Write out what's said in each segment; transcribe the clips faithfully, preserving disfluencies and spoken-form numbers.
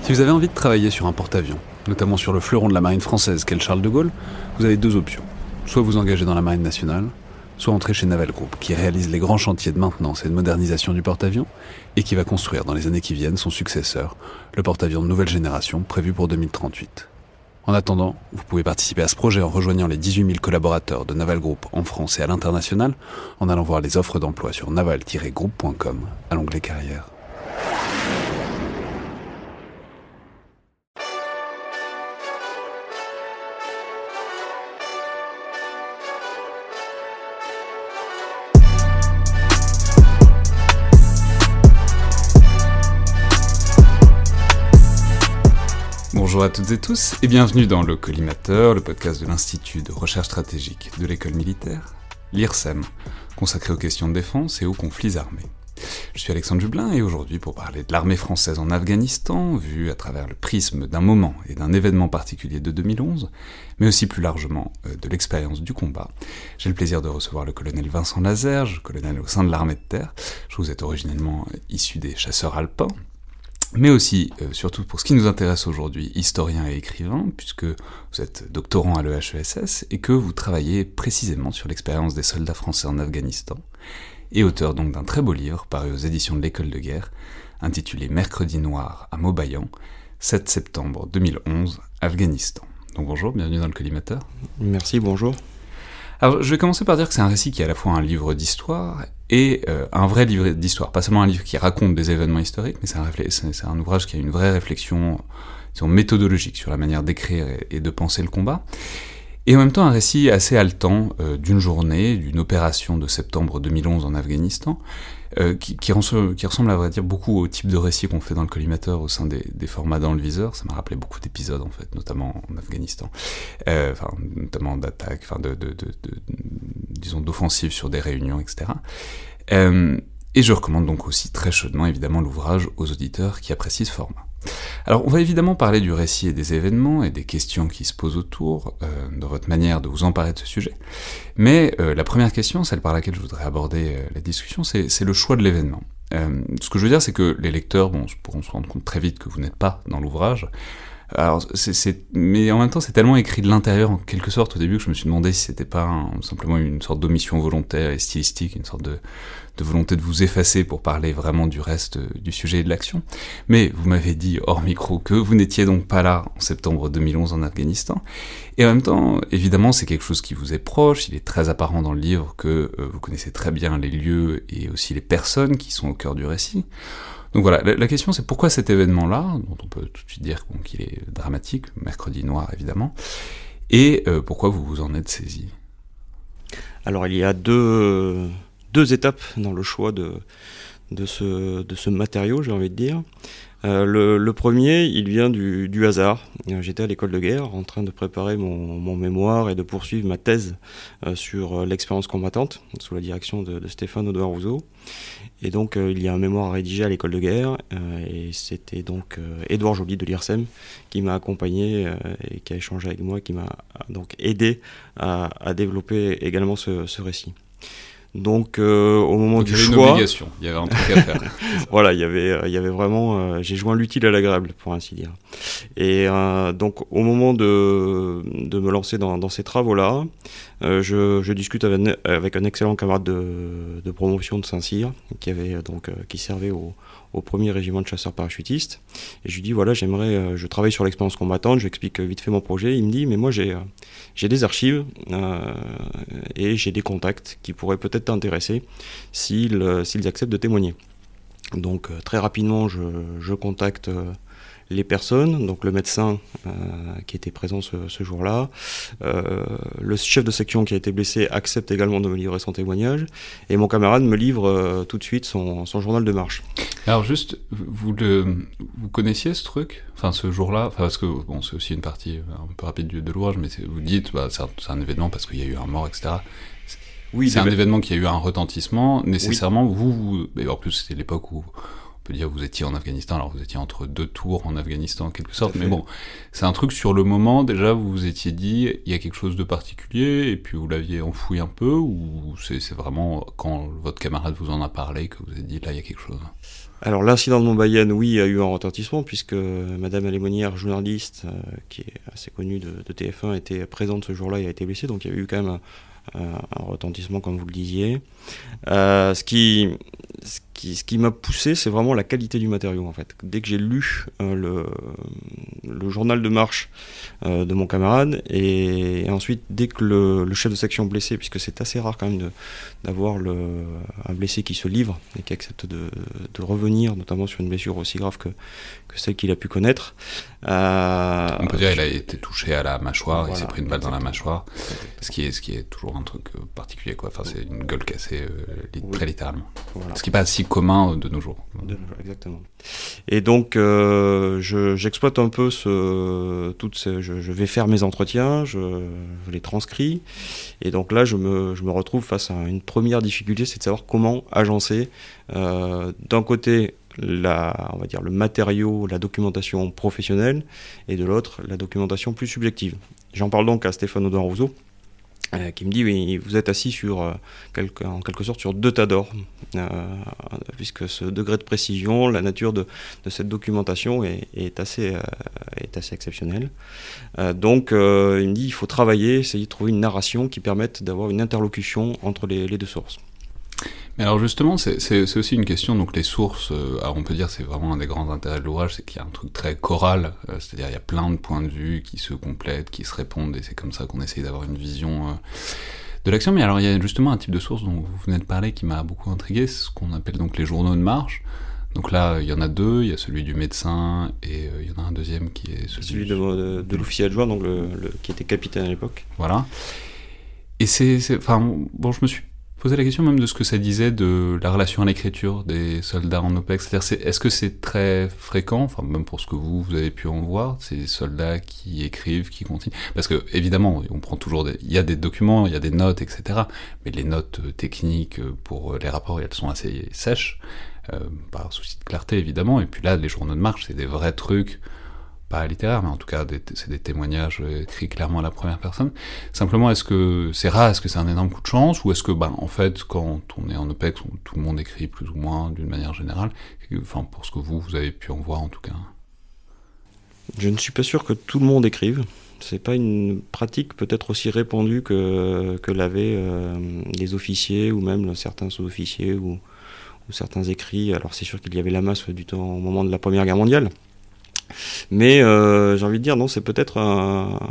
Si vous avez envie de travailler sur un porte-avions, notamment sur le fleuron de la marine française qu'est le Charles de Gaulle, vous avez deux options. Soit vous engagez dans la marine nationale, soit entrer chez Naval Group, qui réalise les grands chantiers de maintenance et de modernisation du porte-avions, et qui va construire dans les années qui viennent son successeur, le porte-avions de nouvelle génération prévu pour deux mille trente-huit. En attendant, vous pouvez participer à ce projet en rejoignant les dix-huit mille collaborateurs de Naval Group en France et à l'international, en allant voir les offres d'emploi sur naval tiret group point com à l'onglet carrière. Bonjour à toutes et tous et bienvenue dans le Collimateur, le podcast de l'Institut de recherche stratégique de l'école militaire, l'I R S E M, consacré aux questions de défense et aux conflits armés. Je suis Alexandre Jublin et aujourd'hui pour parler de l'armée française en Afghanistan, vue à travers le prisme d'un moment et d'un événement particulier de deux mille onze, mais aussi plus largement de l'expérience du combat, j'ai le plaisir de recevoir le colonel Vincent Lazerge, colonel au sein de l'armée de terre. Je vous êtes originellement issu des chasseurs alpins, mais aussi, euh, surtout pour ce qui nous intéresse aujourd'hui, historien et écrivain, puisque vous êtes doctorant à l'E H E S S et que vous travaillez précisément sur l'expérience des soldats français en Afghanistan, et auteur donc d'un très beau livre paru aux éditions de l'École de guerre, intitulé Mercredi noir à Maubayan, sept septembre deux mille onze, Afghanistan. Donc bonjour, bienvenue dans le Collimateur. Merci, bonjour. Alors, je vais commencer par dire que c'est un récit qui est à la fois un livre d'histoire et euh, un vrai livre d'histoire. Pas seulement un livre qui raconte des événements historiques, mais c'est un, réfl- c'est, c'est un ouvrage qui a une vraie réflexion disons, méthodologique sur la manière d'écrire et, et de penser le combat. Et en même temps, un récit assez haletant euh, d'une journée, d'une opération de septembre deux mille onze en Afghanistan, euh, qui, qui, ressemble, qui ressemble à vrai dire beaucoup au type de récit qu'on fait dans le Collimateur au sein des, des formats dans le viseur. Ça m'a rappelé beaucoup d'épisodes en fait, notamment en Afghanistan, euh, enfin notamment d'attaques, enfin de, de, de, de, de disons d'offensives sur des réunions, et cetera. Euh, et je recommande donc aussi très chaudement évidemment l'ouvrage aux auditeurs qui apprécient ce format. Alors on va évidemment parler du récit et des événements et des questions qui se posent autour euh, de votre manière de vous emparer de ce sujet, mais euh, la première question, celle par laquelle je voudrais aborder euh, la discussion, c'est, c'est le choix de l'événement. Euh, ce que je veux dire, c'est que les lecteurs bon, pourront se rendre compte très vite que vous n'êtes pas dans l'ouvrage. Alors, c'est, c'est, mais en même temps, c'est tellement écrit de l'intérieur, en quelque sorte, au début, que je me suis demandé si c'était pas un, simplement une sorte d'omission volontaire et stylistique, une sorte de, de volonté de vous effacer pour parler vraiment du reste du sujet et de l'action. Mais vous m'avez dit, hors micro, que vous n'étiez donc pas là en septembre deux mille onze en Afghanistan. Et en même temps, évidemment, c'est quelque chose qui vous est proche, il est très apparent dans le livre que euh, vous connaissez très bien les lieux et aussi les personnes qui sont au cœur du récit. Donc voilà, la, la question c'est pourquoi cet événement-là, dont on peut tout de suite dire bon, qu'il est dramatique, mercredi noir évidemment, et euh, pourquoi vous vous en êtes saisi ? Alors il y a deux, deux étapes dans le choix de, de, ce, de ce matériau, j'ai envie de dire. Euh, le, le premier, il vient du, du hasard. J'étais à l'école de guerre en train de préparer mon, mon mémoire et de poursuivre ma thèse euh, sur l'expérience combattante sous la direction de, de Stéphane Audouin-Rousseau. Et donc euh, il y a un mémoire à rédiger à l'école de guerre euh, et c'était donc euh, Édouard Joly de l'I R S E M qui m'a accompagné euh, et qui a échangé avec moi, qui m'a donc aidé à, à développer également ce, ce récit. Donc euh, au moment donc, du il y avait choix, une obligation, il y avait un truc à faire. voilà, il y avait, euh, il y avait vraiment, euh, j'ai joint l'utile à l'agréable pour ainsi dire. Et euh, donc au moment de, de me lancer dans, dans ces travaux-là, euh, je, je discute avec, avec un excellent camarade de, de promotion de Saint-Cyr qui avait donc euh, qui servait au, au premier régiment de chasseurs parachutistes. Et je lui dis voilà, j'aimerais, euh, je travaille sur l'expérience combattante, je lui explique vite fait mon projet. Il me dit mais moi j'ai, euh, j'ai des archives euh, et j'ai des contacts qui pourraient peut-être t'intéresser s'ils, euh, s'ils acceptent de témoigner. Donc euh, très rapidement je, je contacte euh, les personnes, donc le médecin euh, qui était présent ce, ce jour-là, euh, le chef de section qui a été blessé accepte également de me livrer son témoignage, et mon camarade me livre euh, tout de suite son, son journal de marche. Alors juste, vous, le, vous connaissiez ce truc, enfin ce jour-là, enfin parce que bon c'est aussi une partie un peu rapide de, de l'ouvrage, mais c'est, vous dites bah, c'est, un, c'est un événement parce qu'il y a eu un mort, et cetera. Oui, c'est un événement qui a eu un retentissement, nécessairement, oui. vous, vous, et en plus c'était l'époque où on peut dire vous étiez en Afghanistan, alors vous étiez entre deux tours en Afghanistan en quelque sorte, mais bon, c'est un truc sur le moment, déjà vous vous étiez dit, il y a quelque chose de particulier, et puis vous l'aviez enfoui un peu, ou c'est, c'est vraiment quand votre camarade vous en a parlé que vous avez dit, là il y a quelque chose? Alors l'incident de Montbayenne, oui, a eu un retentissement, puisque Madame Alémonière, journaliste, euh, qui est assez connue de, de T F un, était présente ce jour-là et a été blessée, donc il y a eu quand même un, un, un retentissement, comme vous le disiez. Euh, ce qui... Ce qui, ce qui m'a poussé, c'est vraiment la qualité du matériau, en fait. Dès que j'ai lu euh, le, le journal de marche euh, de mon camarade, et, et ensuite, dès que le, le chef de section blessé, puisque c'est assez rare quand même de, d'avoir le, un blessé qui se livre et qui accepte de, de revenir, notamment sur une blessure aussi grave que, que celle qu'il a pu connaître. Euh, On peut dire qu'il a été touché à la mâchoire, voilà, il s'est pris une balle exactement. Dans la mâchoire, ce qui est, ce qui est toujours un truc particulier, quoi. Enfin, c'est une gueule cassée, euh, oui. Très littéralement. Voilà. Ce qui n'est pas si commun de nos jours. De nos jours, exactement. Et donc, euh, je, j'exploite un peu ce, toutes ces, je, je vais faire mes entretiens, je, je les transcris, et donc là, je me, je me retrouve face à une première difficulté, c'est de savoir comment agencer, euh, d'un côté, la, on va dire, le matériau, la documentation professionnelle, et de l'autre, la documentation plus subjective. J'en parle donc à Stéphane Audin-Rousseau, Euh, qui me dit, oui, vous êtes assis sur, euh, quelque, en quelque sorte sur deux tas d'or, euh, puisque ce degré de précision, la nature de, de cette documentation est, est, assez, euh, est assez exceptionnelle. Euh, donc, euh, il me dit, il faut travailler, essayer de trouver une narration qui permette d'avoir une interlocution entre les, les deux sources. Mais alors justement, c'est, c'est, c'est aussi une question, donc les sources, euh, alors on peut dire c'est vraiment un des grands intérêts de l'ouvrage, c'est qu'il y a un truc très choral, euh, c'est-à-dire il y a plein de points de vue qui se complètent, qui se répondent, et c'est comme ça qu'on essaye d'avoir une vision euh, de l'action. Mais alors il y a justement un type de source dont vous venez de parler qui m'a beaucoup intrigué, c'est ce qu'on appelle donc les journaux de marche. Donc là, il y en a deux, il y a celui du médecin, et euh, il y en a un deuxième qui est celui, celui de, de, de l'officier adjoint, donc le, le, qui était capitaine à l'époque. Voilà. Et c'est, c'est, enfin, bon, je me suis poser la question même de ce que ça disait de la relation à l'écriture des soldats en OPEX. C'est-à-dire, c'est, est-ce que c'est très fréquent, enfin même pour ce que vous, vous avez pu en voir, ces soldats qui écrivent, qui continuent? Parce que, évidemment, on prend toujours des... il y a des documents, il y a des notes, et cetera. Mais les notes techniques pour les rapports, elles sont assez sèches, euh, par souci de clarté, évidemment. Et puis là, les journaux de marche, c'est des vrais trucs, pas littéraire, mais en tout cas, des, c'est des témoignages écrits clairement à la première personne. Simplement, est-ce que c'est rare, est-ce que c'est un énorme coup de chance, ou est-ce que, ben, en fait, quand on est en OPEX, on, tout le monde écrit plus ou moins d'une manière générale, enfin, pour ce que vous, vous avez pu en voir, en tout cas? Je ne suis pas sûr que tout le monde écrive. C'est pas une pratique peut-être aussi répandue que, que l'avaient euh, les officiers, ou même certains sous-officiers, ou, ou certains écrits. Alors, c'est sûr qu'il y avait la masse du temps au moment de la Première Guerre mondiale. Mais euh, j'ai envie de dire, non, c'est peut-être un,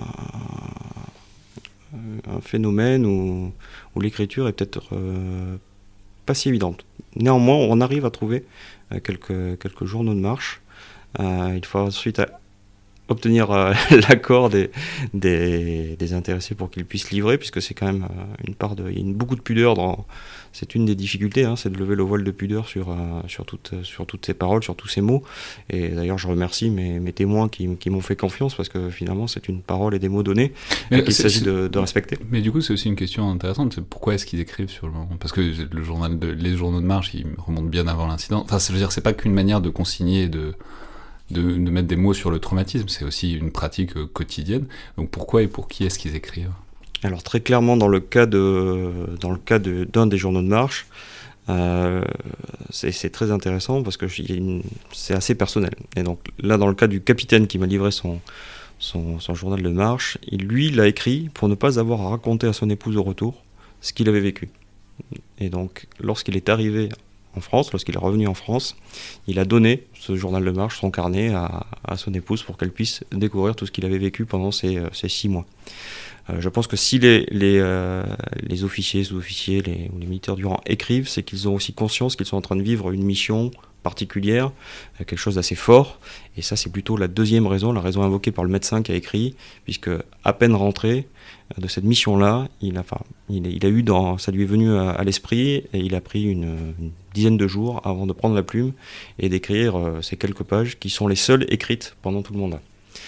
un phénomène où, où l'écriture est peut-être euh, pas si évidente. Néanmoins, on arrive à trouver euh, quelques, quelques journaux de marche. Euh, il faut ensuite obtenir euh, l'accord des, des, des intéressés pour qu'ils puissent livrer, puisque c'est quand même euh, une part de... Il y a une, beaucoup de pudeur dans... C'est une des difficultés, hein, c'est de lever le voile de pudeur sur, euh, sur, toutes, sur toutes ces paroles, sur tous ces mots. Et d'ailleurs, je remercie mes, mes témoins qui, qui m'ont fait confiance, parce que finalement, c'est une parole et des mots donnés euh, qu'il s'agit de, de respecter. Mais du coup, c'est aussi une question intéressante, c'est pourquoi est-ce qu'ils écrivent sur le moment? Parce que le journal de, les journaux de marche, ils remontent bien avant l'incident. Enfin, je veux dire, c'est pas qu'une manière de consigner, de... De, de mettre des mots sur le traumatisme, c'est aussi une pratique euh, quotidienne. Donc pourquoi et pour qui est-ce qu'ils écrivent? Alors très clairement, dans le cas, de, dans le cas de, d'un des journaux de marche, euh, c'est, c'est très intéressant parce que une, c'est assez personnel. Et donc là, dans le cas du capitaine qui m'a livré son, son, son journal de marche, il, lui, l'a écrit pour ne pas avoir à raconter à son épouse au retour ce qu'il avait vécu. Et donc, lorsqu'il est arrivé en France, lorsqu'il est revenu en France, il a donné ce journal de marche, son carnet, à, à son épouse pour qu'elle puisse découvrir tout ce qu'il avait vécu pendant ces, ces six mois. Euh, je pense que si les, les, euh, les officiers, sous-officiers les, ou les militaires du rang écrivent, c'est qu'ils ont aussi conscience qu'ils sont en train de vivre une mission particulière, euh, quelque chose d'assez fort. Et ça, c'est plutôt la deuxième raison, la raison invoquée par le médecin qui a écrit, puisque à peine rentré de cette mission-là, il a, enfin, il, il a eu dans, ça lui est venu à, à l'esprit, et il a pris une, une dizaine de jours avant de prendre la plume et d'écrire euh, ces quelques pages qui sont les seules écrites pendant tout le mandat.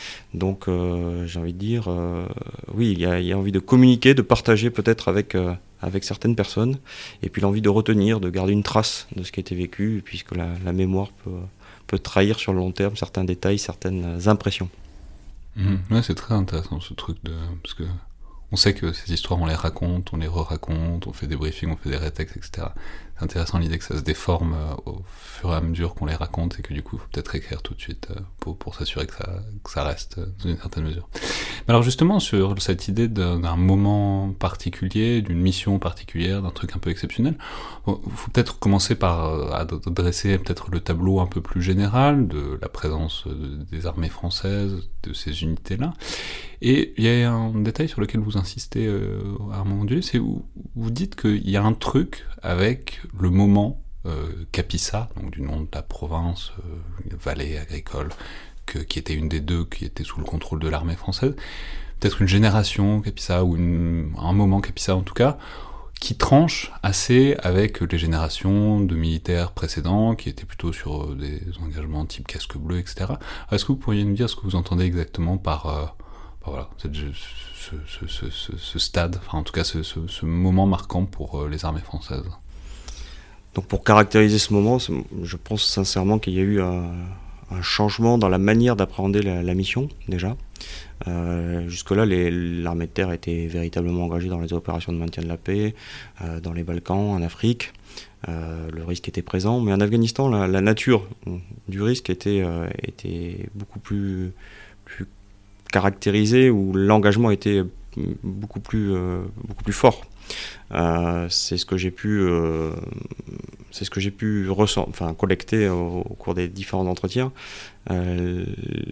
Donc euh, j'ai envie de dire, euh, oui, il y, a, il y a envie de communiquer, de partager peut-être avec, euh, avec certaines personnes, et puis l'envie de retenir, de garder une trace de ce qui a été vécu, puisque la, la mémoire peut, peut trahir sur le long terme certains détails, certaines impressions. Mmh. Ouais, c'est très intéressant ce truc de... Parce que on sait que ces histoires, on les raconte, on les re-raconte, on fait des briefings, on fait des rétextes, et cetera. C'est intéressant l'idée que ça se déforme euh, au fur et à mesure qu'on les raconte et que du coup, il faut peut-être écrire tout de suite euh, pour, pour s'assurer que ça, que ça reste euh, dans une certaine mesure. Mais alors justement, sur cette idée d'un, d'un moment particulier, d'une mission particulière, d'un truc un peu exceptionnel, il faut peut-être commencer par euh, à dresser peut-être le tableau un peu plus général de la présence de, des armées françaises, de ces unités-là. Et il y a un détail sur lequel vous insistez euh, à un moment donné, c'est où vous dites qu'il y a un truc avec le moment euh, Capissa, donc du nom de la province, euh, vallée agricole, que, qui était une des deux qui était sous le contrôle de l'armée française, peut-être une génération Capissa, ou une, un moment Capissa en tout cas, qui tranche assez avec les générations de militaires précédents, qui étaient plutôt sur des engagements type casque bleu, et cetera. Est-ce que vous pourriez nous dire ce que vous entendez exactement par... Euh, Voilà, ce, ce, ce, ce, ce stade, enfin en tout cas ce, ce, ce moment marquant pour les armées françaises. Donc pour caractériser ce moment, je pense sincèrement qu'il y a eu un, un changement dans la manière d'appréhender la, la mission, déjà. Euh, jusque-là, les, l'armée de terre était véritablement engagée dans les opérations de maintien de la paix, euh, dans les Balkans, en Afrique. Euh, le risque était présent, mais en Afghanistan, la, la nature du risque était, euh, était beaucoup plus... plus caractérisé, où l'engagement était beaucoup plus, euh, beaucoup plus fort. Euh, c'est ce que j'ai pu, euh, c'est ce que j'ai pu ressent, enfin, collecter au, au cours des différents entretiens. Euh,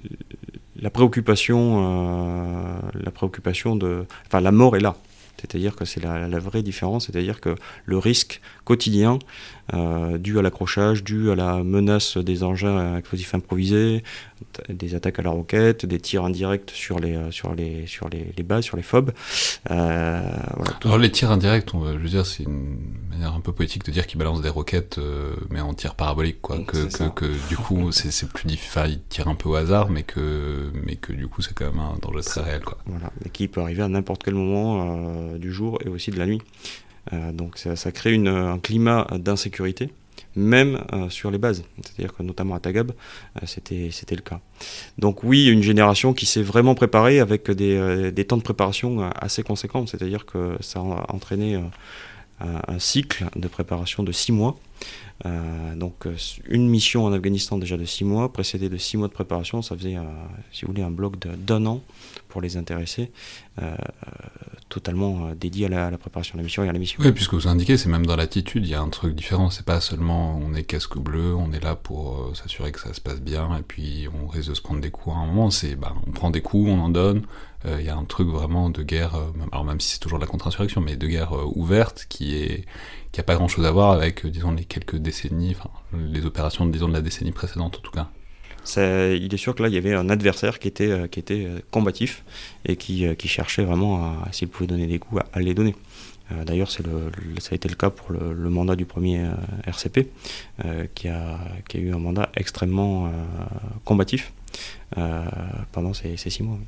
la préoccupation, euh, la préoccupation de, enfin, la mort est là. C'est-à-dire que c'est la, la vraie différence, c'est-à-dire que le risque quotidien, euh, dû à l'accrochage, dû à la menace des engins explosifs improvisés, des attaques à la roquette, des tirs indirects sur les, sur les, sur les, les bases, sur les F O B. Euh, voilà, Alors les tirs indirects, on, je veux dire, c'est une manière un peu poétique de dire qu'ils balancent des roquettes, euh, mais en tir parabolique, quoi. Que, que, que du coup, c'est, c'est plus difficile. Enfin, ils tirent un peu au hasard, mais que, mais que du coup, c'est quand même un danger très réel, quoi. Voilà, et qui peut arriver à n'importe quel moment euh, du jour et aussi de la nuit. Euh, donc ça, ça crée une, un climat d'insécurité, même euh, sur les bases. C'est-à-dire que notamment à Tagab, euh, c'était, c'était le cas. Donc oui, une génération qui s'est vraiment préparée avec des, euh, des temps de préparation assez conséquents. C'est-à-dire que ça a entraîné euh, un, un cycle de préparation de six mois. Euh, donc une mission en Afghanistan déjà de six mois, précédée de six mois de préparation, ça faisait, euh, si vous voulez, un bloc de, d'un an pour les intéressés, euh, totalement dédié à la, à la préparation de la mission et à la mission. Oui, puisque vous indiquez, c'est même dans l'attitude, il y a un truc différent, c'est pas seulement on est casque bleu, on est là pour euh, s'assurer que ça se passe bien, et puis on risque de se prendre des coups à un moment, c'est bah, on prend des coups, on en donne, il euh, y a un truc vraiment de guerre, euh, alors même si c'est toujours de la contre-insurrection, mais de guerre euh, ouverte qui est qui a pas grand chose à voir avec, euh, disons, les quelques décennies, enfin, les opérations, disons, de la décennie précédente, en tout cas. C'est, il est sûr que là, il y avait un adversaire qui était, euh, qui était euh, combatif et qui, euh, qui cherchait vraiment à, s'il pouvait donner des coups, à, à les donner. Euh, d'ailleurs, c'est le, le, ça a été le cas pour le, le mandat du premier euh, R C P, euh, qui, a, qui a eu un mandat extrêmement euh, combatif euh, pendant ces, ces six mois.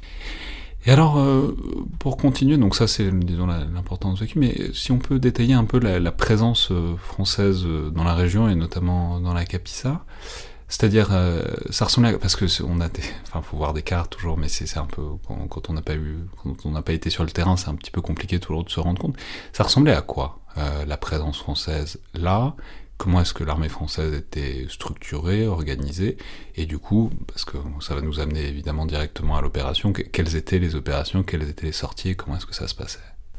Et alors, euh, pour continuer, donc ça c'est, disons, la, l'importance de qui, mais si on peut détailler un peu la, la présence euh, française dans la région, et notamment dans la Capissa, c'est-à-dire, euh, ça ressemblait à, parce que on a des, enfin, faut voir des cartes toujours, mais c'est, c'est un peu, quand, quand on n'a pas eu, quand on n'a pas été sur le terrain, c'est un petit peu compliqué toujours de se rendre compte. Ça ressemblait à quoi, euh, la présence française là? Comment est-ce que l'armée française était structurée, organisée, et du coup, parce que ça va nous amener évidemment directement à l'opération, quelles étaient les opérations, quelles étaient les sorties, comment est-ce que ça se passait?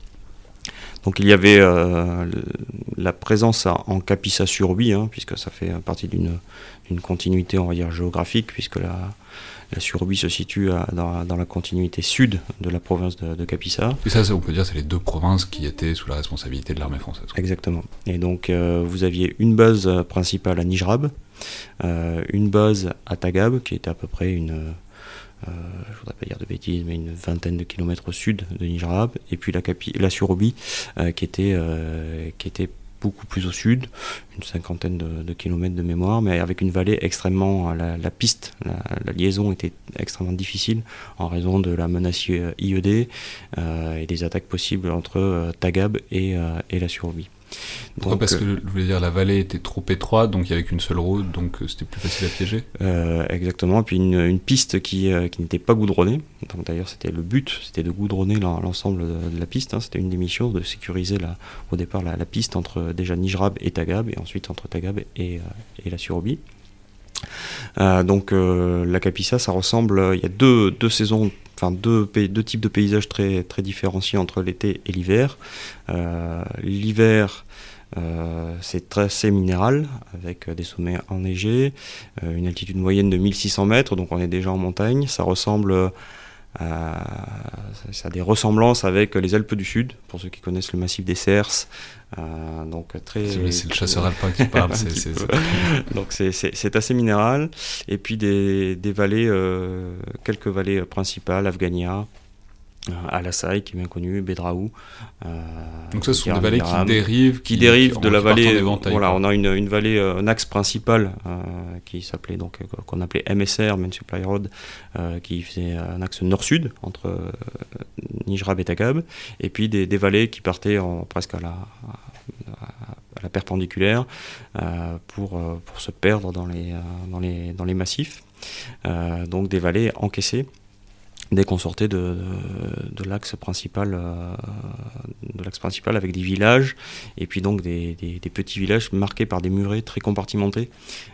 Donc il y avait euh, la présence en Capissa-sur-Huy, hein, puisque ça fait partie d'une, d'une continuité, on va dire, géographique, puisque la, la Sur-Huy se situe à, dans, dans la continuité sud de la province de, de Capissa. Et ça, on peut dire, c'est les deux provinces qui étaient sous la responsabilité de l'armée française. Exactement. Et donc euh, vous aviez une base principale à Nijrab, euh, une base à Tagab, qui était à peu près une... Euh, je ne voudrais pas dire de bêtises, mais une vingtaine de kilomètres au sud de Nijrab, et puis la, capi- la Sur-Huy, euh, qui, était, euh, qui était beaucoup plus au sud, une cinquantaine de, de kilomètres de mémoire, mais avec une vallée extrêmement... La, la piste, la, la liaison était extrêmement difficile en raison de la menace I E D euh, et des attaques possibles entre euh, Tagab et, euh, et la Surubie. Pourquoi? Parce que, je voulais dire, la vallée était trop étroite, donc il n'y avait qu'une seule route, donc euh, c'était plus facile à piéger. Euh, exactement, et puis une, une piste qui, euh, qui n'était pas goudronnée. Donc d'ailleurs, c'était le but, c'était de goudronner l'ensemble de, de la piste. Hein. C'était une des missions de sécuriser la, au départ la, la piste entre déjà Nijrab et Tagab, et ensuite entre Tagab et, euh, et la Surubie. Euh, donc euh, la Kapisa, ça ressemble. Il y a deux, deux saisons. Enfin, deux, deux types de paysages très, très différenciés entre l'été et l'hiver. Euh, l'hiver, euh, c'est très assez minéral, avec des sommets enneigés, euh, une altitude moyenne de mille six cents mètres, donc on est déjà en montagne. Ça ressemble à, ça a des ressemblances avec les Alpes du Sud, pour ceux qui connaissent le massif des Cers. Euh, donc très, c'est, c'est le chasseur alpin qui parle. c'est, c'est, c'est... Donc c'est, c'est, c'est assez minéral. Et puis des, des vallées, euh, quelques vallées principales, Afghania, euh, Al-Assaï qui est bien connu, Bedraou. Euh, Donc ça, ce sont des vallées qui dérivent, qui, qui dérivent de la vallée. Voilà, quoi. On a une, une vallée, un axe principal euh, qui s'appelait donc qu'on appelait M S R, Main Supply Road, euh, qui faisait un axe nord-sud entre euh, Nijrab et Tagab, et puis des, des vallées qui partaient en, presque à la, à, à la perpendiculaire euh, pour, pour se perdre dans les, dans les, dans les massifs. Euh, donc des vallées encaissées dès qu'on sortait de, de, de l'axe principal, euh, de l'axe principal avec des villages, et puis donc des, des, des petits villages marqués par des murets très compartimentés,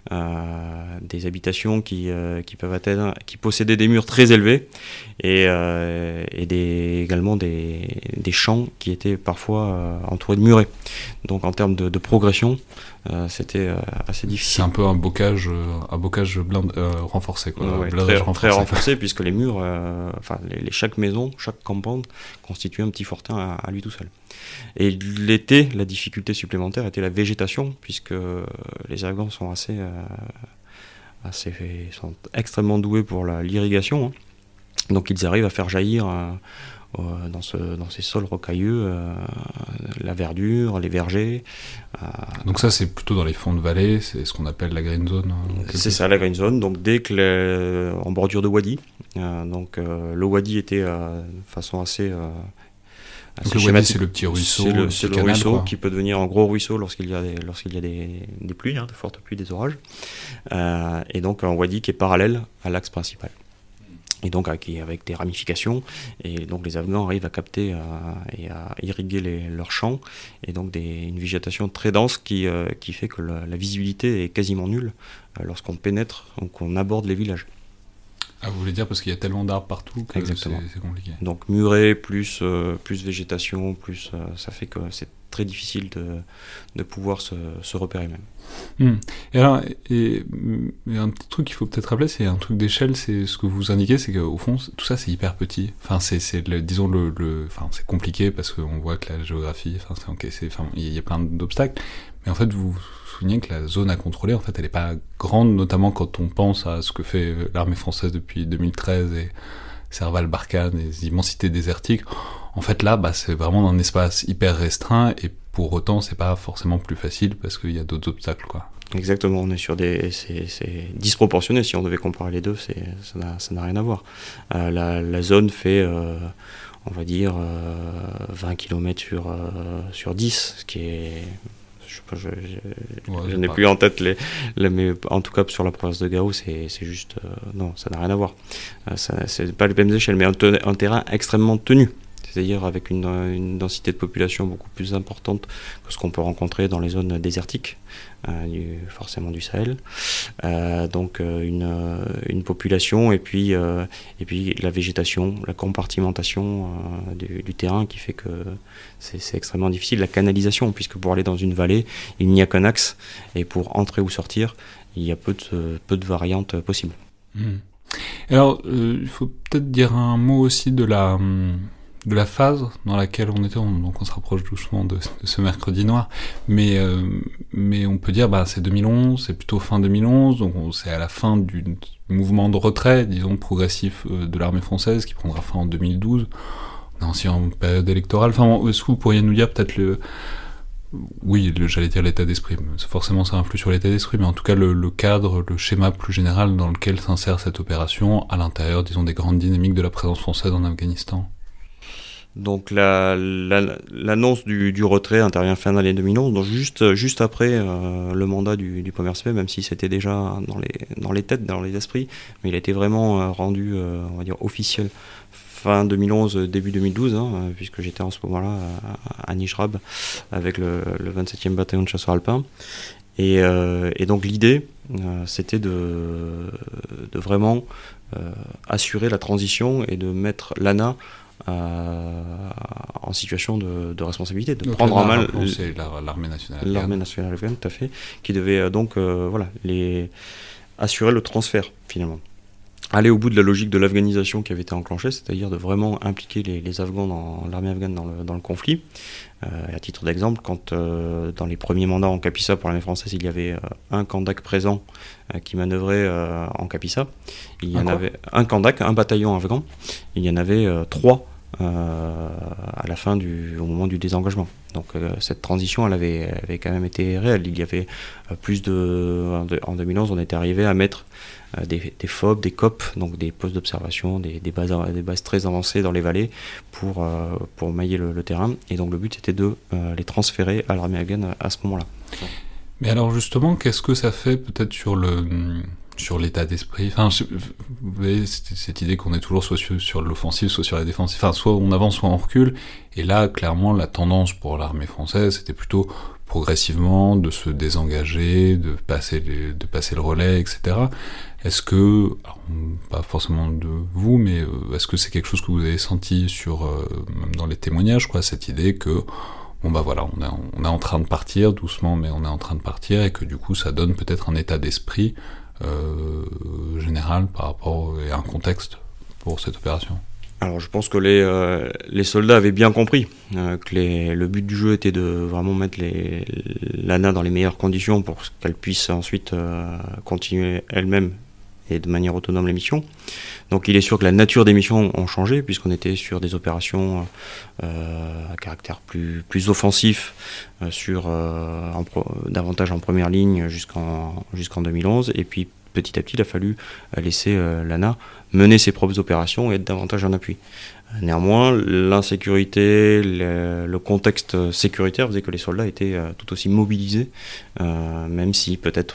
euh, des habitations qui, euh, qui peuvent atteindre, qui possédaient des murs très élevés, et, euh, et des, également des, des champs qui étaient parfois euh, entourés de murets. Donc en termes de, de progression, euh, c'était euh, assez difficile. C'est un peu un bocage, un bocage blind, euh, renforcé, quoi. Ouais, très, renforcé, très renforcé, puisque les murs, euh, enfin les, les, chaque maison, chaque campagne constituait un petit fortin à, à lui tout seul. Et l'été, la difficulté supplémentaire était la végétation, puisque les Afghans sont assez, euh, assez, sont extrêmement doués pour la, l'irrigation, hein. Donc ils arrivent à faire jaillir euh, euh, dans, ce, dans ces sols rocailleux euh, la verdure, les vergers. Euh, donc ça, c'est plutôt dans les fonds de vallée, c'est ce qu'on appelle la green zone. C'est ça, la green zone. Donc dès que les, en bordure de wadi, euh, donc euh, le wadi était euh, de façon assez euh, donc le wadi, c'est le petit ruisseau, c'est le, le, c'est le canal, ruisseau quoi. Qui peut devenir un gros ruisseau lorsqu'il y a des, lorsqu'il y a des, des pluies, hein, de fortes pluies, des orages. Euh, et donc un wadi qui est parallèle à l'axe principal. Et donc avec, avec des ramifications, et donc les Afghans arrivent à capter euh, et à irriguer les, leurs champs, et donc des, une végétation très dense qui, euh, qui fait que la, la visibilité est quasiment nulle euh, lorsqu'on pénètre ou qu'on aborde les villages. Ah, vous voulez dire parce qu'il y a tellement d'arbres partout que c'est, c'est compliqué. Donc muret, plus, euh, plus végétation, plus, euh, ça fait que c'est très difficile de, de pouvoir se, se repérer même. Mmh. Et alors, et, et un petit truc qu'il faut peut-être rappeler, c'est un truc d'échelle, c'est ce que vous indiquez, c'est qu'au fond, tout ça c'est hyper petit. Enfin, c'est, c'est le, disons, le, le, enfin, c'est compliqué parce qu'on voit que la géographie, enfin, c'est encaissé, enfin, il y a plein d'obstacles. Mais en fait, vous vous souvenez que la zone à contrôler, en fait, elle n'est pas grande, notamment quand on pense à ce que fait l'armée française depuis deux mille treize et Serval, Barkhane, et les immensités désertiques. En fait, là, bah, c'est vraiment un espace hyper restreint, et pour autant, c'est pas forcément plus facile parce qu'il y a d'autres obstacles, quoi. Exactement, on est sur des, c'est, c'est disproportionné. Si on devait comparer les deux, c'est, ça n'a, ça n'a rien à voir. Euh, la, la zone fait, euh, on va dire, euh, vingt kilomètres sur, euh, sur dix, ce qui est... Je, je, je, ouais, je n'ai pas. plus en tête les, les, mais en tout cas sur la province de Gao, c'est, c'est juste euh, non, ça n'a rien à voir. Euh, ça, c'est pas les mêmes échelles, mais un, te, un terrain extrêmement tenu, c'est-à-dire avec une, une densité de population beaucoup plus importante que ce qu'on peut rencontrer dans les zones désertiques, euh, du, forcément du Sahel. Euh, donc euh, une, une population et puis, euh, et puis la végétation, la compartimentation euh, du, du terrain qui fait que c'est, c'est extrêmement difficile. La canalisation, puisque pour aller dans une vallée, il n'y a qu'un axe, et pour entrer ou sortir, il y a peu de, peu de variantes possibles. Mmh. Alors, euh, il faut peut-être dire un mot aussi de la... de la phase dans laquelle on était, on, donc on se rapproche doucement de, de ce mercredi noir, mais, euh, mais on peut dire bah c'est deux mille onze, c'est plutôt fin deux mille onze, donc on, c'est à la fin du mouvement de retrait, disons, progressif euh, de l'armée française, qui prendra fin en deux mille douze, on est aussi en période électorale. Enfin, est-ce que vous pourriez nous dire peut-être le, oui, le, j'allais dire l'état d'esprit. Forcément, ça influe sur l'état d'esprit, mais en tout cas, le, le cadre, le schéma plus général dans lequel s'insère cette opération à l'intérieur, disons, des grandes dynamiques de la présence française en Afghanistan. Donc la, la, l'annonce du, du retrait intervient fin d'année deux mille onze, donc juste, juste après euh, le mandat du, du premier C P, même si c'était déjà dans les, dans les têtes, dans les esprits, mais il a été vraiment euh, rendu, euh, on va dire, officiel fin deux mille onze, début deux mille douze, hein, puisque j'étais en ce moment-là à, à Nijrab avec le, le vingt-septième bataillon de chasseurs alpins. Et, euh, et donc l'idée, euh, c'était de, de vraiment euh, assurer la transition et de mettre l'A N A Euh, en situation de, de responsabilité, de donc prendre en main l- c'est l'armée nationale afghane. l'armée nationale afghane, tout à fait, qui devait euh, donc euh, voilà, les, assurer le transfert finalement. Aller au bout de la logique de l'afghanisation qui avait été enclenchée, c'est-à-dire de vraiment impliquer les, les Afghans dans l'armée afghane dans le, dans le conflit. Euh, à titre d'exemple, quand euh, dans les premiers mandats en Capissa pour l'armée française, il y avait euh, un Kandak présent euh, qui manœuvrait euh, en Capissa, il y un en quoi avait un Kandak, un bataillon afghan, il y en avait euh, trois euh, à la fin du, au moment du désengagement. Donc euh, cette transition, elle avait, elle avait quand même été réelle. Il y avait euh, plus de, en deux mille onze, on était arrivé à mettre euh, des, des F O B, des C O P, donc des postes d'observation, des, des, bases, des bases très avancées dans les vallées pour, euh, pour mailler le, le terrain. Et donc le but c'était de euh, les transférer à l'armée afghane à, à ce moment-là. Mais alors justement, qu'est-ce que ça fait peut-être sur le sur l'état d'esprit, enfin, je, vous voyez, cette, cette idée qu'on est toujours soit sur, sur l'offensive, soit sur la défensive, enfin, soit on avance, soit on recule, et là, clairement, la tendance pour l'armée française, c'était plutôt progressivement de se désengager, de passer, les, de passer le relais, et cetera. Est-ce que, alors, pas forcément de vous, mais euh, est-ce que c'est quelque chose que vous avez senti sur, euh, même dans les témoignages, quoi, cette idée que bon bah voilà, on est, on est en train de partir, doucement, mais on est en train de partir, et que du coup, ça donne peut-être un état d'esprit Euh, général par rapport à un contexte pour cette opération? Alors je pense que les, euh, les soldats avaient bien compris euh, que les, le but du jeu était de vraiment mettre les, l'A N A dans les meilleures conditions pour qu'elle puisse ensuite euh, continuer elle-même et de manière autonome les missions. Donc il est sûr que la nature des missions ont changé, puisqu'on était sur des opérations euh, à caractère plus, plus offensif, euh, sur, euh, en pro, davantage en première ligne jusqu'en, jusqu'en deux mille onze, et puis petit à petit il a fallu laisser euh, l'A N A mener ses propres opérations et être davantage en appui. Néanmoins, l'insécurité, le, le contexte sécuritaire faisait que les soldats étaient euh, tout aussi mobilisés, euh, même si peut-être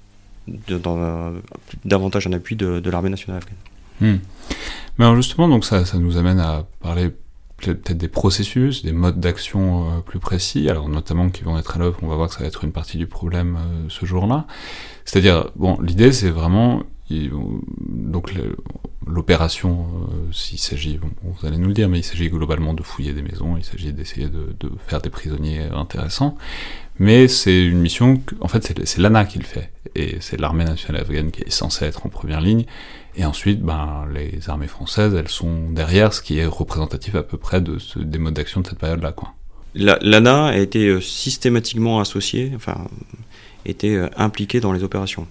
de, dans, euh, davantage en appui de, de l'armée nationale afghane. Hmm. Mais alors justement, donc ça, ça nous amène à parler peut-être des processus, des modes d'action euh, plus précis, alors notamment qui vont être à l'œuvre, on va voir que ça va être une partie du problème euh, ce jour-là. C'est-à-dire, bon, l'idée c'est vraiment, il, donc le, l'opération, euh, s'il s'agit, bon, vous allez nous le dire, mais il s'agit globalement de fouiller des maisons, il s'agit d'essayer de, de faire des prisonniers intéressants, mais c'est une mission, que, en fait c'est, c'est l'A N A qui le fait, et c'est l'armée nationale afghane qui est censée être en première ligne, et ensuite, ben, les armées françaises, elles sont derrière, ce qui est représentatif à peu près de ce, des modes d'action de cette période-là, quoi. La, L'A N A a été euh, systématiquement associée, enfin, était euh, impliquée dans les opérations.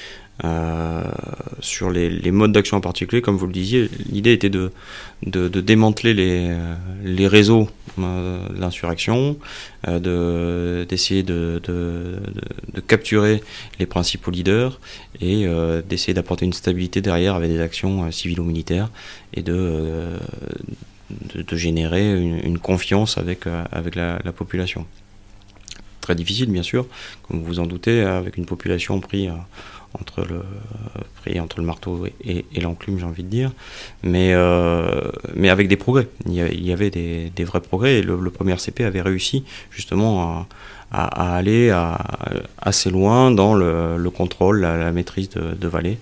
Euh, sur les, les modes d'action en particulier, comme vous le disiez, l'idée était de, de, de démanteler les, les réseaux euh, de l'insurrection, euh, de, d'essayer de, de, de, de capturer les principaux leaders et euh, d'essayer d'apporter une stabilité derrière avec des actions euh, civilo-militaires et de, euh, de, de générer une, une confiance avec, euh, avec la, la population. Très difficile, bien sûr, comme vous vous en doutez, avec une population prise entre le, pris entre le marteau et, et, et l'enclume, j'ai envie de dire, mais, euh, mais avec des progrès. Il y, a, il y avait des, des vrais progrès, et le, le premier C P avait réussi justement à, à, à aller à, assez loin dans le, le contrôle, la, la maîtrise de, de vallées.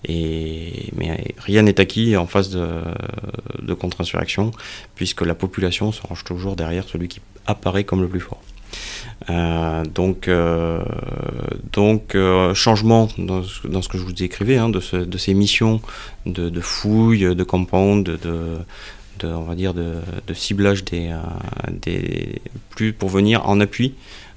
Et, mais rien n'est acquis en phase de, de contre-insurrection, puisque la population se range toujours derrière celui qui apparaît comme le plus fort. Euh, donc, euh, donc euh, changement dans ce, dans ce que je vous décrivais, hein, de, ce, de ces missions de, de fouille, de compound, de, de, on va dire de, de ciblage des, euh, des plus pour venir en appui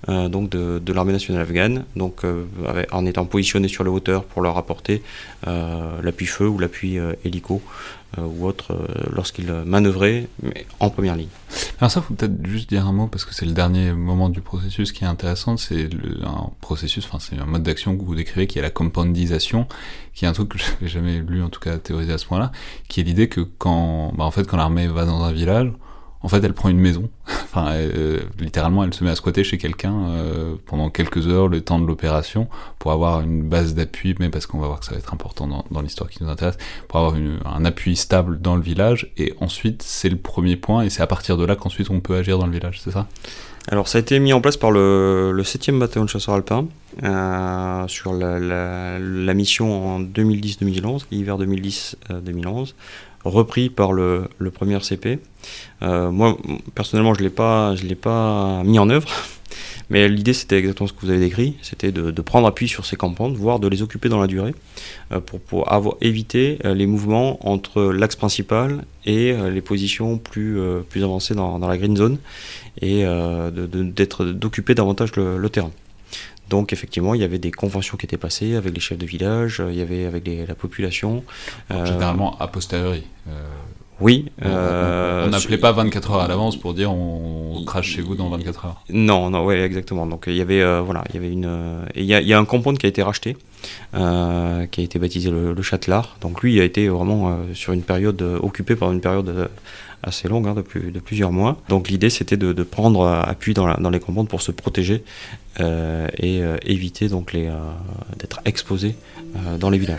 euh, donc de, de l'armée nationale afghane, donc euh, avec, en étant positionné sur les hauteurs pour leur apporter euh, l'appui feu ou l'appui euh, hélico euh, ou autre euh, lorsqu'ils manœuvraient mais en première ligne. Alors ça, faut peut-être juste dire un mot parce que c'est le dernier moment du processus qui est intéressant. C'est le, un processus, enfin c'est un mode d'action que vous décrivez qui est la compoundisation, qui est un truc que je n'avais jamais lu en tout cas théorisé à ce point-là, qui est l'idée que quand, bah en fait, quand l'armée va dans un village, en fait, elle prend une maison. Enfin, euh, littéralement, elle se met à squatter chez quelqu'un euh, pendant quelques heures, le temps de l'opération, pour avoir une base d'appui, mais parce qu'on va voir que ça va être important dans, dans l'histoire qui nous intéresse, pour avoir une, un appui stable dans le village. Et ensuite, c'est le premier point, et c'est à partir de là qu'ensuite on peut agir dans le village, c'est ça ? Alors, ça a été mis en place par le, le septième bataillon de chasseurs alpins euh, sur la, la, la mission en deux mille dix deux mille onze, l'hiver deux mille dix deux mille onze. Repris par le, le premier R C P. Euh, moi, personnellement, je ne l'ai pas, je l'ai pas mis en œuvre, mais l'idée, c'était exactement ce que vous avez décrit, c'était de, de prendre appui sur ces campagnes, voire de les occuper dans la durée, euh, pour, pour avoir, éviter euh, les mouvements entre l'axe principal et euh, les positions plus, euh, plus avancées dans, dans la green zone, et euh, de, de, d'être, d'occuper davantage le, le terrain. Donc effectivement, il y avait des conventions qui étaient passées avec les chefs de village, il y avait avec les, la population. Euh, Généralement a posteriori. Euh, oui. Euh, on n'appelait pas vingt-quatre heures à l'avance pour dire on, on crache chez vous dans vingt-quatre heures. Non, non, ouais, exactement. Donc il y avait, euh, voilà, il y avait une, euh, et il y a, il y a un compound qui a été racheté, euh, qui a été baptisé le, le Châtelard. Donc lui, il a été vraiment euh, sur une période euh, occupé par une période euh, assez longue, hein, de, plus, de plusieurs mois. Donc l'idée, c'était de, de prendre euh, appui dans, la, dans les compounds pour se protéger euh, et euh, éviter donc les, euh, d'être exposé euh, dans les villages.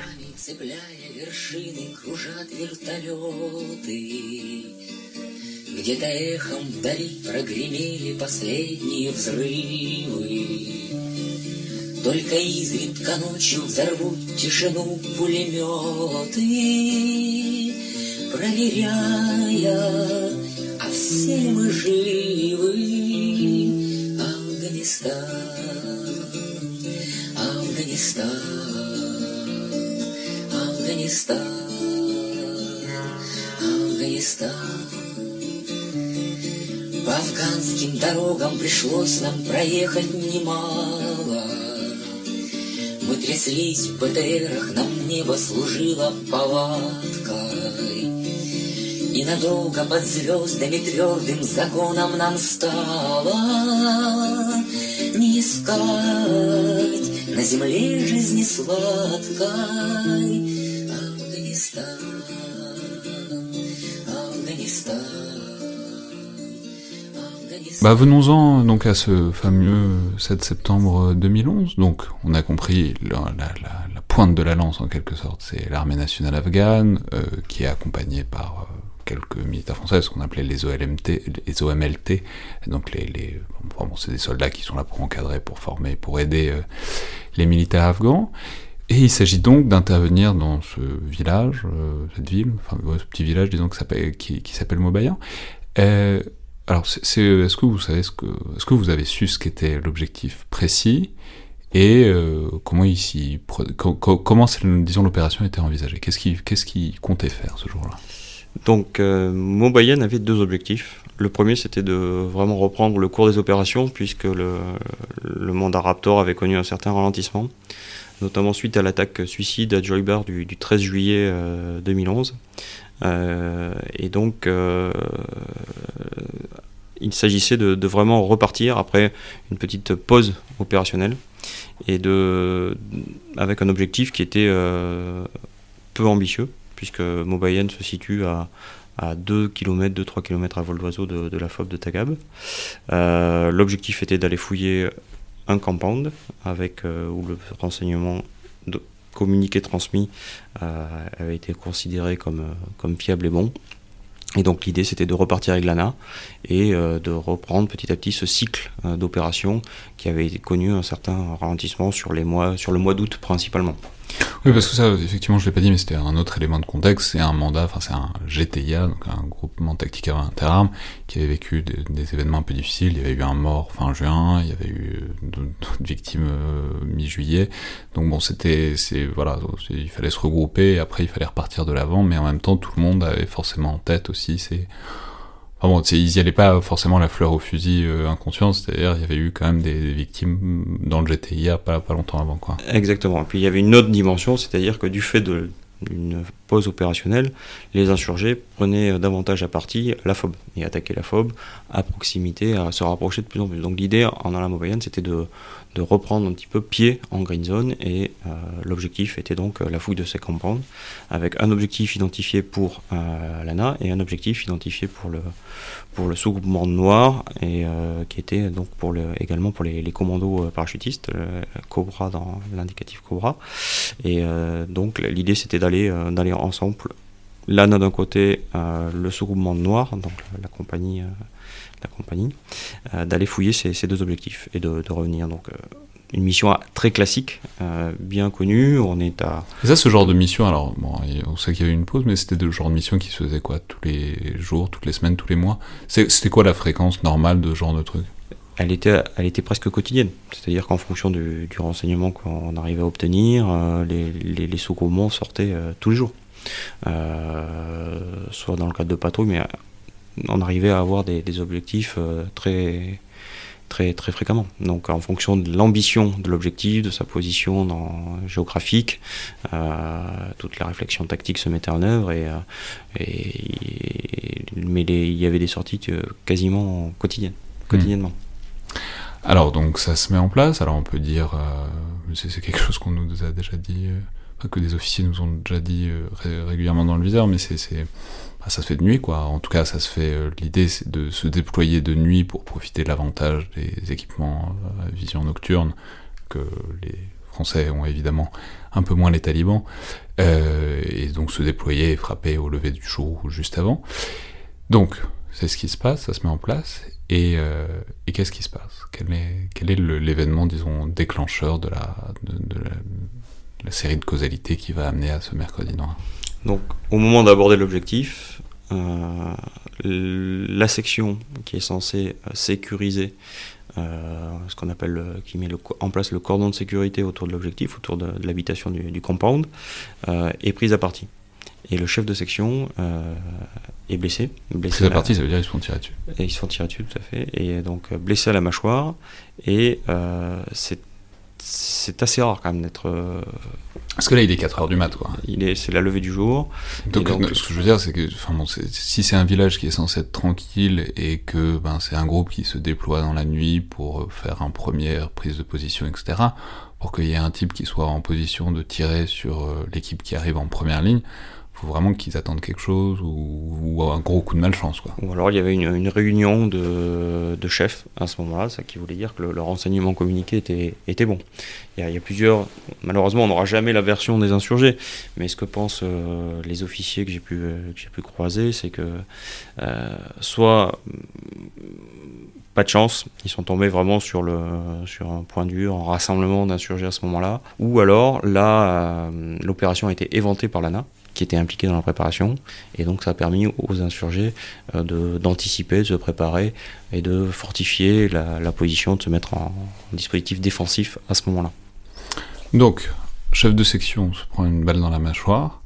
Где-то эхом вдали прогремели последние взрывы. Только изредка ночью взорвут тишину пулеметы, проверяя, а все ли мы живы. Афганистан, Афганистан, Афганистан, Афганистан. По афганским дорогам пришлось нам проехать немало. Мы тряслись в БТРах, нам небо служило палаткой. И надолго под звездами твердым законом нам стало не искать на земле жизни сладкой. Афганистан, Афганистан. Bah venons-en donc à ce fameux sept septembre deux mille onze. Donc on a compris la, la, la, la pointe de la lance en quelque sorte, c'est l'armée nationale afghane euh, qui est accompagnée par euh, quelques militaires français, ce qu'on appelait les O L M T, les O M L T. Donc les, les bon, c'est des soldats qui sont là pour encadrer, pour former, pour aider euh, les militaires afghans. Et il s'agit donc d'intervenir dans ce village, euh, cette ville, enfin ouais, ce petit village disons que s'appelle, qui, qui s'appelle Mobayan. Euh, Alors, c'est, c'est, est-ce que vous savez ce que, est-ce que vous avez su ce qu'était l'objectif précis et euh, comment ici, co- co- comment disons l'opération était envisagée? Qu'est-ce qui, qu'est-ce qui comptait faire ce jour-là? Donc, euh, Mobayan avait deux objectifs. Le premier, c'était de vraiment reprendre le cours des opérations, puisque le, le mandat Raptor avait connu un certain ralentissement, notamment suite à l'attaque suicide à Djolibar du, du treize juillet euh, deux mille onze. Euh, et donc, euh, il s'agissait de, de vraiment repartir après une petite pause opérationnelle, et de, avec un objectif qui était euh, peu ambitieux, puisque Mobayan se situe à, à deux kilomètres, deux à trois kilomètres à vol d'oiseau de, de la F O B de Tagab. Euh, l'objectif était d'aller fouiller un compound avec, euh, où le renseignement de, communiqué transmis euh, avait été considéré comme, comme fiable et bon. Et donc l'idée c'était de repartir avec l'A N A et euh, de reprendre petit à petit ce cycle euh, d'opération qui avait connu un certain ralentissement sur, les mois, sur le mois d'août principalement. Oui, parce que ça, effectivement, je l'ai pas dit, mais c'était un autre élément de contexte, c'est un mandat, enfin c'est un G T I A, donc un groupement tactique interarmes, qui avait vécu des, des événements un peu difficiles. Il y avait eu un mort fin juin, il y avait eu d'autres victimes euh, mi-juillet, donc bon, c'était, c'est, voilà, il fallait se regrouper, et après il fallait repartir de l'avant, mais en même temps, tout le monde avait forcément en tête aussi ces, Enfin bon, ils y allaient pas forcément la fleur au fusil euh, inconscient, c'est-à-dire il y avait eu quand même des, des victimes dans le G T I A pas, pas longtemps avant, quoi. Exactement. Et puis il y avait une autre dimension, c'est-à-dire que du fait de une pause opérationnelle, les insurgés prenaient davantage à partie la F O B et attaquaient la F O B à proximité, à se rapprocher de plus en plus. Donc l'idée en Alam Obayan, c'était de, de reprendre un petit peu pied en green zone, et euh, l'objectif était donc la fouille de ces compounds, avec un objectif identifié pour euh, l'A N A et un objectif identifié pour le, pour le sous-groupement noir, et euh, qui était donc pour le, également pour les, les commandos parachutistes, euh, Cobra dans l'indicatif Cobra. Et euh, donc l'idée c'était d'aller euh, d'aller ensemble, l'A N A d'un côté, euh, le sous-groupement noir, donc la, la compagnie, euh, la compagnie euh, d'aller fouiller ces, ces deux objectifs et de, de revenir. Donc euh, une mission très classique, euh, bien connue. On est à. Et ça, ce genre de mission, alors bon, on sait qu'il y avait une pause, mais c'était le genre de mission qui se faisait quoi, tous les jours, toutes les semaines, tous les mois. C'est, c'était quoi la fréquence normale de ce genre de truc? Elle était, elle était presque quotidienne. C'est-à-dire qu'en fonction du, du renseignement qu'on arrivait à obtenir, euh, les, les, les sous-groupements sortaient euh, tous les jours. Euh, soit dans le cadre de patrouille, mais on arrivait à avoir des, des objectifs euh, très, très, très fréquemment. Donc en fonction de l'ambition de l'objectif, de sa position dans, géographique, euh, toute la réflexion tactique se mettait en œuvre, et, et, et mais les, il y avait des sorties quasiment quotidiennes, quotidiennement. Mmh. Alors donc ça se met en place, alors on peut dire, euh, c'est, c'est quelque chose qu'on nous a déjà dit, euh, enfin, que des officiers nous ont déjà dit euh, ré- régulièrement dans le viseur, mais c'est, c'est bah, ça se fait de nuit, quoi. En tout cas ça se fait, euh, l'idée c'est de se déployer de nuit pour profiter de l'avantage des équipements à vision nocturne, que les Français ont évidemment un peu moins les talibans, euh, et donc se déployer et frapper au lever du jour ou juste avant. Donc c'est ce qui se passe, ça se met en place. Et, euh, et qu'est-ce qui se passe? Quel est, quel est le, l'événement, disons, déclencheur de la, de, de la, la série de causalité qui va amener à ce mercredi noir? Donc, au moment d'aborder l'objectif, euh, la section qui est censée sécuriser, euh, ce qu'on appelle, le, qui met le, en place le cordon de sécurité autour de l'objectif, autour de, de l'habitation du, du compound, euh, est prise à partie. Et le chef de section euh, est blessé. blessé Prise à partie, ça veut dire qu'ils se font tirer dessus. Et ils se font tirer dessus, tout à fait. Et donc blessé à la mâchoire. Et euh, c'est, c'est assez rare quand même d'être. Euh, Parce que là, il est quatre heures du mat, quoi. Il est, c'est la levée du jour. Donc, donc ce que je veux dire, c'est que, enfin bon, c'est, si c'est un village qui est censé être tranquille et que ben c'est un groupe qui se déploie dans la nuit pour faire une première prise de position, et cetera, pour qu'il y ait un type qui soit en position de tirer sur euh, l'équipe qui arrive en première ligne, faut vraiment qu'ils attendent quelque chose, ou, ou un gros coup de malchance, quoi. Ou alors il y avait une, une réunion de, de chefs à ce moment-là, ça qui voulait dire que le, le renseignement communiqué était, était bon. Il y, a, il y a plusieurs, malheureusement on n'aura jamais la version des insurgés, mais ce que pensent euh, les officiers que j'ai pu, euh, que j'ai pu croiser, c'est que euh, soit pas de chance, ils sont tombés vraiment sur, le, sur un point dur, un rassemblement d'insurgés à ce moment-là, ou alors là, euh, l'opération a été éventée par l'A N A, qui était impliqué dans la préparation, et donc ça a permis aux insurgés euh, de, d'anticiper, de se préparer et de fortifier la, la position, de se mettre en, en dispositif défensif à ce moment-là. Donc, chef de section se prend une balle dans la mâchoire,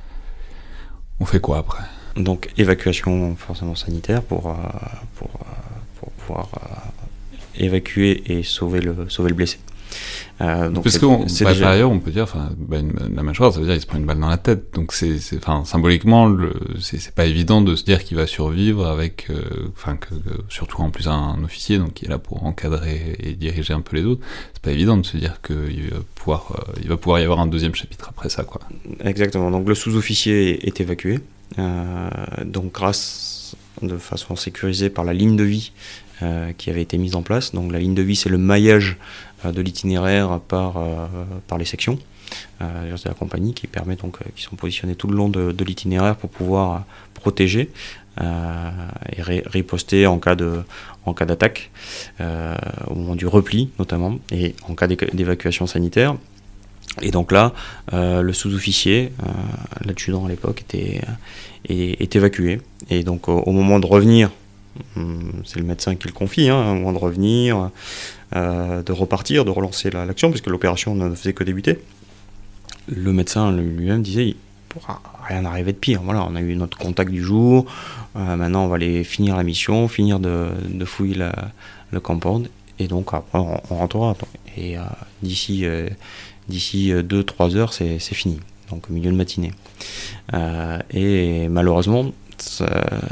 on fait quoi après? Donc évacuation forcément sanitaire pour, euh, pour, euh, pour pouvoir euh, évacuer et sauver le, sauver le blessé. Euh, donc Parce c'est, que c'est bah, déjà... par ailleurs on peut dire, enfin, bah, la mâchoire, ça veut dire qu'il se prend une balle dans la tête, donc c'est, c'est, enfin, symboliquement, le, c'est, c'est pas évident de se dire qu'il va survivre avec, enfin, euh, que, que, surtout en plus un, un officier, donc qui est là pour encadrer et diriger un peu les autres. C'est pas évident de se dire qu'il va pouvoir, euh, il va pouvoir y avoir un deuxième chapitre après ça, quoi. Exactement. Donc le sous-officier est évacué, euh, donc grâce de façon sécurisée par la ligne de vie euh, qui avait été mise en place. Donc la ligne de vie, c'est le maillage de l'itinéraire par, euh, par les sections euh, de la compagnie qui permet donc, euh, qui sont positionnés tout le long de, de l'itinéraire pour pouvoir euh, protéger euh, et ré- riposter en cas, de, en cas d'attaque, euh, au moment du repli notamment, et en cas d'évacuation sanitaire. Et donc là, euh, le sous-officier, euh, l'adjudant à l'époque, était, est, est évacué. Et donc au, au moment de revenir, c'est le médecin qui le confie, hein, au moment de revenir, euh, de repartir, de relancer la, l'action, puisque l'opération ne faisait que débuter, le médecin lui-même disait pourra rien arriver de pire. Voilà, on a eu notre contact du jour, euh, maintenant on va aller finir la mission, finir de, de fouiller la, le compound, et donc après on, on rentrera. Et euh, d'ici euh, d'ici deux trois heures, c'est, c'est fini, donc au milieu de matinée. Euh, et malheureusement, ça,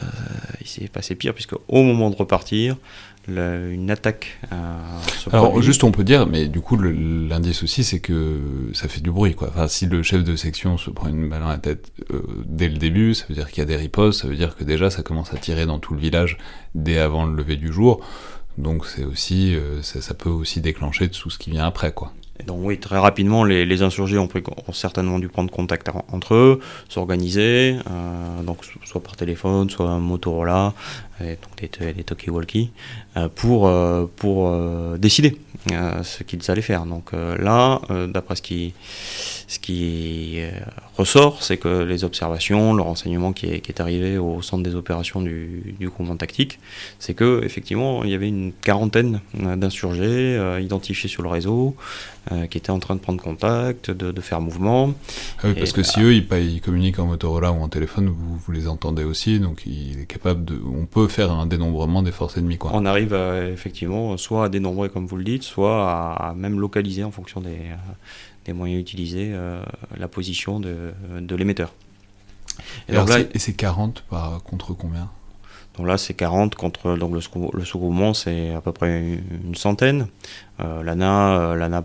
il s'est passé pire, puisque au moment de repartir, Le, une attaque. Euh, Alors produit. juste on peut dire, mais du coup le, l'indice aussi c'est que ça fait du bruit quoi. Enfin si le chef de section se prend une balle dans la tête euh, dès le début, ça veut dire qu'il y a des ripostes, ça veut dire que déjà ça commence à tirer dans tout le village dès avant le lever du jour. Donc c'est aussi, euh, ça, ça peut aussi déclencher tout ce qui vient après quoi. Et donc oui, très rapidement, les, les insurgés ont, pris, ont certainement dû prendre contact entre eux, s'organiser, euh, donc soit par téléphone, soit un Motorola, et donc des, des talkie-walkie, euh, pour, euh, pour euh, décider euh, ce qu'ils allaient faire. Donc euh, là, euh, d'après ce qui, ce qui euh, ressort, c'est que les observations, le renseignement qui est, qui est arrivé au centre des opérations du, du commandement tactique, c'est que effectivement, il y avait une quarantaine d'insurgés euh, identifiés sur le réseau, Euh, qui étaient en train de prendre contact, de, de faire mouvement. Ah oui, parce que euh, si eux ils, ils communiquent en Motorola ou en téléphone, vous, vous les entendez aussi, donc il est capable de, on peut faire un dénombrement des forces ennemies quoi. On arrive à, effectivement soit à dénombrer comme vous le dites, soit à, à même localiser en fonction des, euh, des moyens utilisés euh, la position de, de l'émetteur. Et, alors, là, c'est, et c'est quarante par, contre combien ? Donc là, c'est quarante contre donc le, sou- le sous-groupement, c'est à peu près une, une centaine. Euh, L'A N A, euh, l'A N A,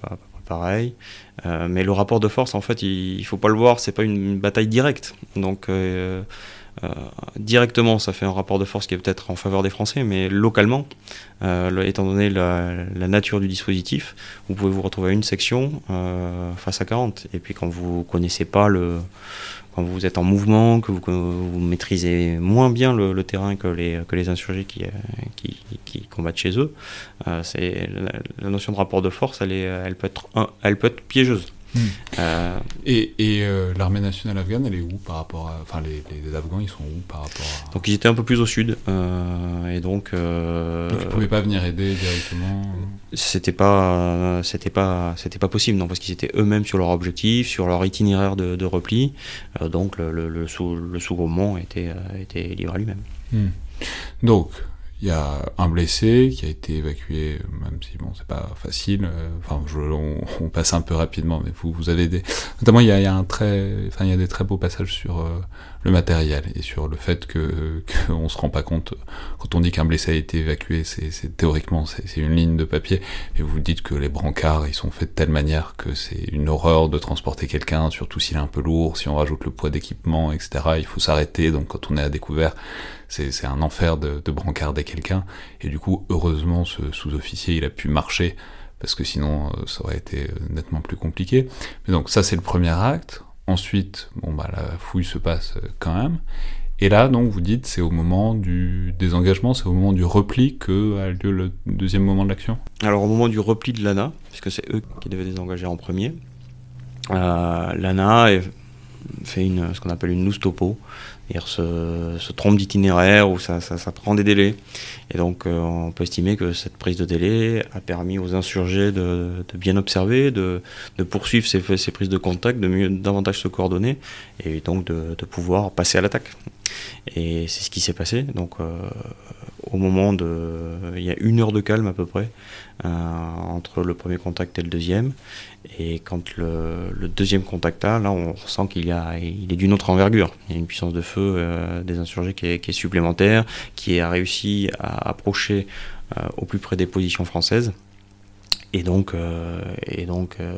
pareil. Euh, mais le rapport de force, en fait, il ne faut pas le voir, c'est pas une, une bataille directe. Donc, euh, euh, directement, ça fait un rapport de force qui est peut-être en faveur des Français, mais localement, euh, le, étant donné la, la nature du dispositif, vous pouvez vous retrouver à une section euh, face à quarante. Et puis, quand vous ne connaissez pas le. Quand vous êtes en mouvement, que vous, que vous maîtrisez moins bien le, le terrain que les, que les insurgés qui, qui, qui combattent chez eux, euh, c'est, la, la notion de rapport de force, elle, est, elle, peut, être, elle peut être piégeuse. Mmh. Euh, et et euh, l'armée nationale afghane, elle est où par rapport à... Enfin, les, les Afghans, ils sont où par rapport à... Donc, ils étaient un peu plus au sud. Euh, et donc... Euh, donc, ils ne pouvaient pas venir aider directement C'était pas, c'était pas, c'était pas possible, non, parce qu'ils étaient eux-mêmes sur leur objectif, sur leur itinéraire de, de repli. Euh, donc, le, le, le, sous, le sous-groupement était, était livré à lui-même. Mmh. Donc... Il y a un blessé qui a été évacué, même si bon, c'est pas facile. Enfin, je, on, on passe un peu rapidement, mais vous, vous avez des. Notamment, il y a, il y a un très, enfin, il y a des très beaux passages sur euh, le matériel et sur le fait que qu'on se rend pas compte quand on dit qu'un blessé a été évacué. C'est, c'est théoriquement, c'est, c'est une ligne de papier, et vous dites que les brancards, ils sont faits de telle manière que c'est une horreur de transporter quelqu'un, surtout s'il est un peu lourd, si on rajoute le poids d'équipement, et cetera. Il faut s'arrêter. Donc, quand on est à découvert. C'est, c'est un enfer de, de brancarder quelqu'un, et du coup, heureusement, ce sous-officier, il a pu marcher, parce que sinon, euh, ça aurait été nettement plus compliqué. Mais donc, ça, c'est le premier acte. Ensuite, bon, bah, la fouille se passe quand même. Et là, donc, vous dites, c'est au moment du désengagement, c'est au moment du repli que a lieu le deuxième moment de l'action ? Alors, au moment du repli de l'A N A, puisque c'est eux qui devaient désengager en premier, euh, l'A N A est, fait une, ce qu'on appelle une loose topo, c'est-à-dire se, se trompe d'itinéraire ou ça, ça, ça prend des délais. Et donc euh, on peut estimer que cette prise de délai a permis aux insurgés de, de bien observer, de, de poursuivre ces, ces prises de contact, de mieux, davantage se coordonner et donc de, de pouvoir passer à l'attaque. Et c'est ce qui s'est passé. Donc euh, au moment de... Il y a une heure de calme à peu près euh, entre le premier contact et le deuxième. Et quand le, le deuxième contact a, là on sent qu'il y a, il est d'une autre envergure. Il y a une puissance de feu euh, des insurgés qui est, qui est supplémentaire, qui a réussi à approcher euh, au plus près des positions françaises. Et donc, euh, et donc euh,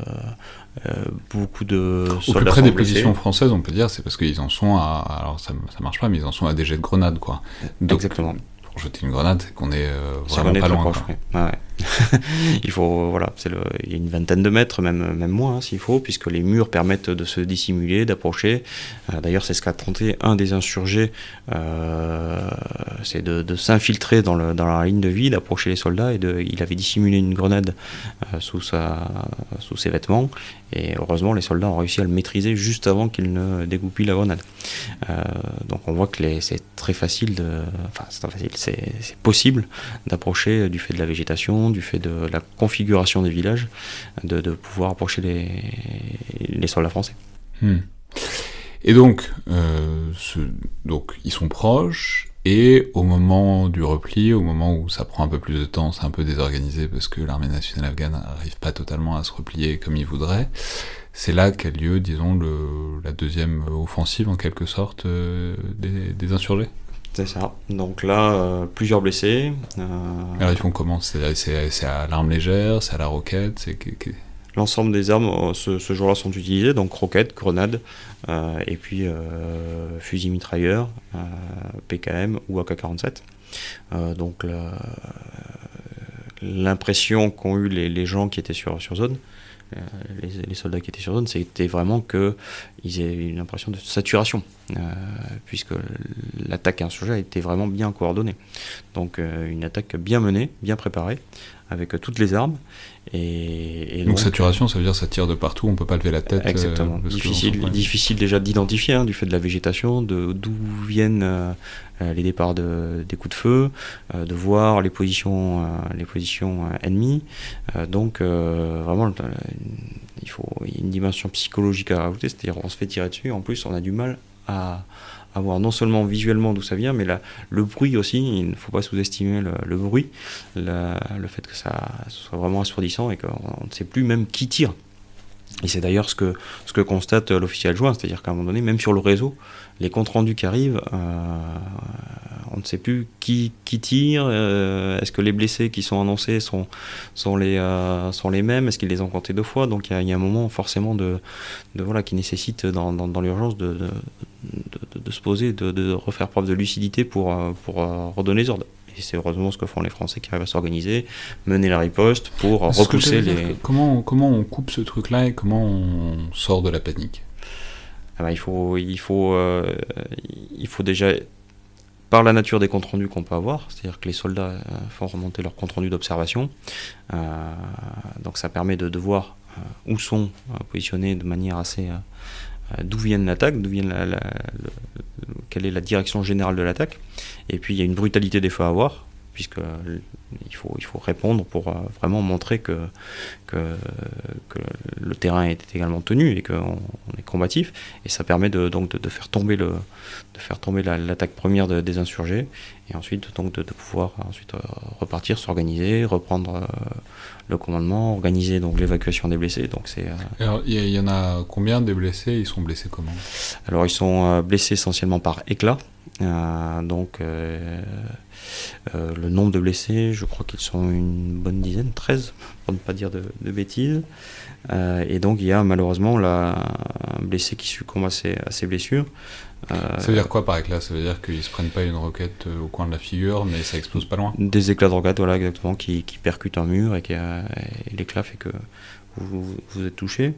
euh, beaucoup de soldats. Au plus près des blessés. positions françaises, on peut dire, c'est parce qu'ils en sont à. Alors ça, ça marche pas, mais ils en sont à des jets de grenades, quoi. Donc, exactement. Pour jeter une grenade, c'est qu'on est euh, c'est vraiment qu'on est pas loin. Proche, ouais. Ah ouais. Il faut, voilà, c'est le, il y a une vingtaine de mètres, même, même moins hein, s'il faut, puisque les murs permettent de se dissimuler, d'approcher. Euh, d'ailleurs, c'est ce qu'a tenté un des insurgés, euh, c'est de, de s'infiltrer dans, le, dans la ligne de vie, d'approcher les soldats, et de, il avait dissimulé une grenade euh, sous, sa, sous ses vêtements, et heureusement, les soldats ont réussi à le maîtriser juste avant qu'il ne dégoupille la grenade. Euh, donc on voit que les, c'est très facile, de, enfin c'est très facile, c'est, c'est possible d'approcher du fait de la végétation, du fait de la configuration des villages, de, de pouvoir approcher les, les soldats français. Hmm. Et donc, euh, ce, donc, ils sont proches, et au moment du repli, au moment où ça prend un peu plus de temps, c'est un peu désorganisé parce que l'armée nationale afghane n'arrive pas totalement à se replier comme il voudrait, c'est là qu'a lieu, disons, le, la deuxième offensive, en quelque sorte, euh, des, des insurgés. C'est ça. Donc là, euh, plusieurs blessés. Euh... Alors ils font comment ? C'est, c'est, c'est à l'arme légère, c'est à la roquette, c'est... L'ensemble des armes ce, ce jour-là sont utilisées, donc roquettes, grenades, euh, et puis euh, fusils mitrailleurs, euh, P K M ou A K quarante-sept. Euh, donc la, l'impression qu'ont eu les, les gens qui étaient sur, sur zone, euh, les, les soldats qui étaient sur zone, c'était vraiment qu'ils aient une impression de saturation, euh, puisque l'attaque insurgée était vraiment bien coordonnée. Donc euh, une attaque bien menée, bien préparée, avec toutes les armes. Et, et donc, donc saturation, ça veut dire ça tire de partout, on peut pas lever la tête. Exactement. Euh, difficile, difficile déjà d'identifier, hein, du fait de la végétation, de d'où viennent euh, les départs de, des coups de feu, euh, de voir les positions, euh, les positions euh, ennemies. Euh, donc euh, vraiment, euh, il faut il y a une dimension psychologique à rajouter, c'est-à-dire on se fait tirer dessus, en plus on a du mal à à voir non seulement visuellement d'où ça vient, mais la, le bruit aussi. Il ne faut pas sous-estimer le, le bruit, le, le fait que ça soit vraiment assourdissant et qu'on ne sait plus même qui tire. Et c'est d'ailleurs ce que, ce que constate l'officier adjoint, c'est-à-dire qu'à un moment donné, même sur le réseau, les comptes rendus qui arrivent, euh, on ne sait plus qui, qui tire, euh, est-ce que les blessés qui sont annoncés sont, sont, les, euh, sont les mêmes, est-ce qu'ils les ont comptés deux fois, donc il y, y a un moment forcément de, de, voilà, qui nécessite dans, dans, dans l'urgence de, de, de, de se poser, de, de refaire preuve de lucidité pour, pour redonner les ordres. Et c'est heureusement ce que font les Français qui arrivent à s'organiser, mener la riposte pour ce repousser les... Comment, comment on coupe ce truc-là et comment on sort de la panique ? Ah ben, il faut, il faut, euh, il faut déjà, par la nature des comptes rendus qu'on peut avoir, c'est-à-dire que les soldats euh, font remonter leurs comptes rendus d'observation, euh, donc ça permet de, de voir euh, où sont euh, positionnés de manière assez... Euh, d'où vient l'attaque, d'où vient la, la, le, quelle est la direction générale de l'attaque, et puis il y a une brutalité des feux à avoir, puisque euh, il faut, il faut répondre pour euh, vraiment montrer que, que, que le terrain est également tenu et qu'on on est combatif, et ça permet de, donc de, de faire tomber, le, de faire tomber la, l'attaque première de, des insurgés, et ensuite donc de, de pouvoir ensuite euh, repartir, s'organiser, reprendre euh, le commandement, organiser donc l'évacuation des blessés. Donc c'est. Euh... Alors il y, y en a combien des blessés ? Ils sont blessés comment ? Alors ils sont euh, blessés essentiellement par éclat. Euh, donc euh, euh, le nombre de blessés, je crois qu'ils sont une bonne dizaine, treize, pour ne pas dire de, de bêtises. Euh, et donc il y a malheureusement la, un blessé qui succombe à ses, à ses blessures. Euh, ça veut dire quoi par éclat ? Ça veut dire qu'ils se prennent pas une roquette au coin de la figure, mais ça explose pas loin ? Des éclats de roquette, voilà, exactement, qui, qui percutent un mur et, qui, euh, et l'éclat fait que vous, vous, vous êtes touché.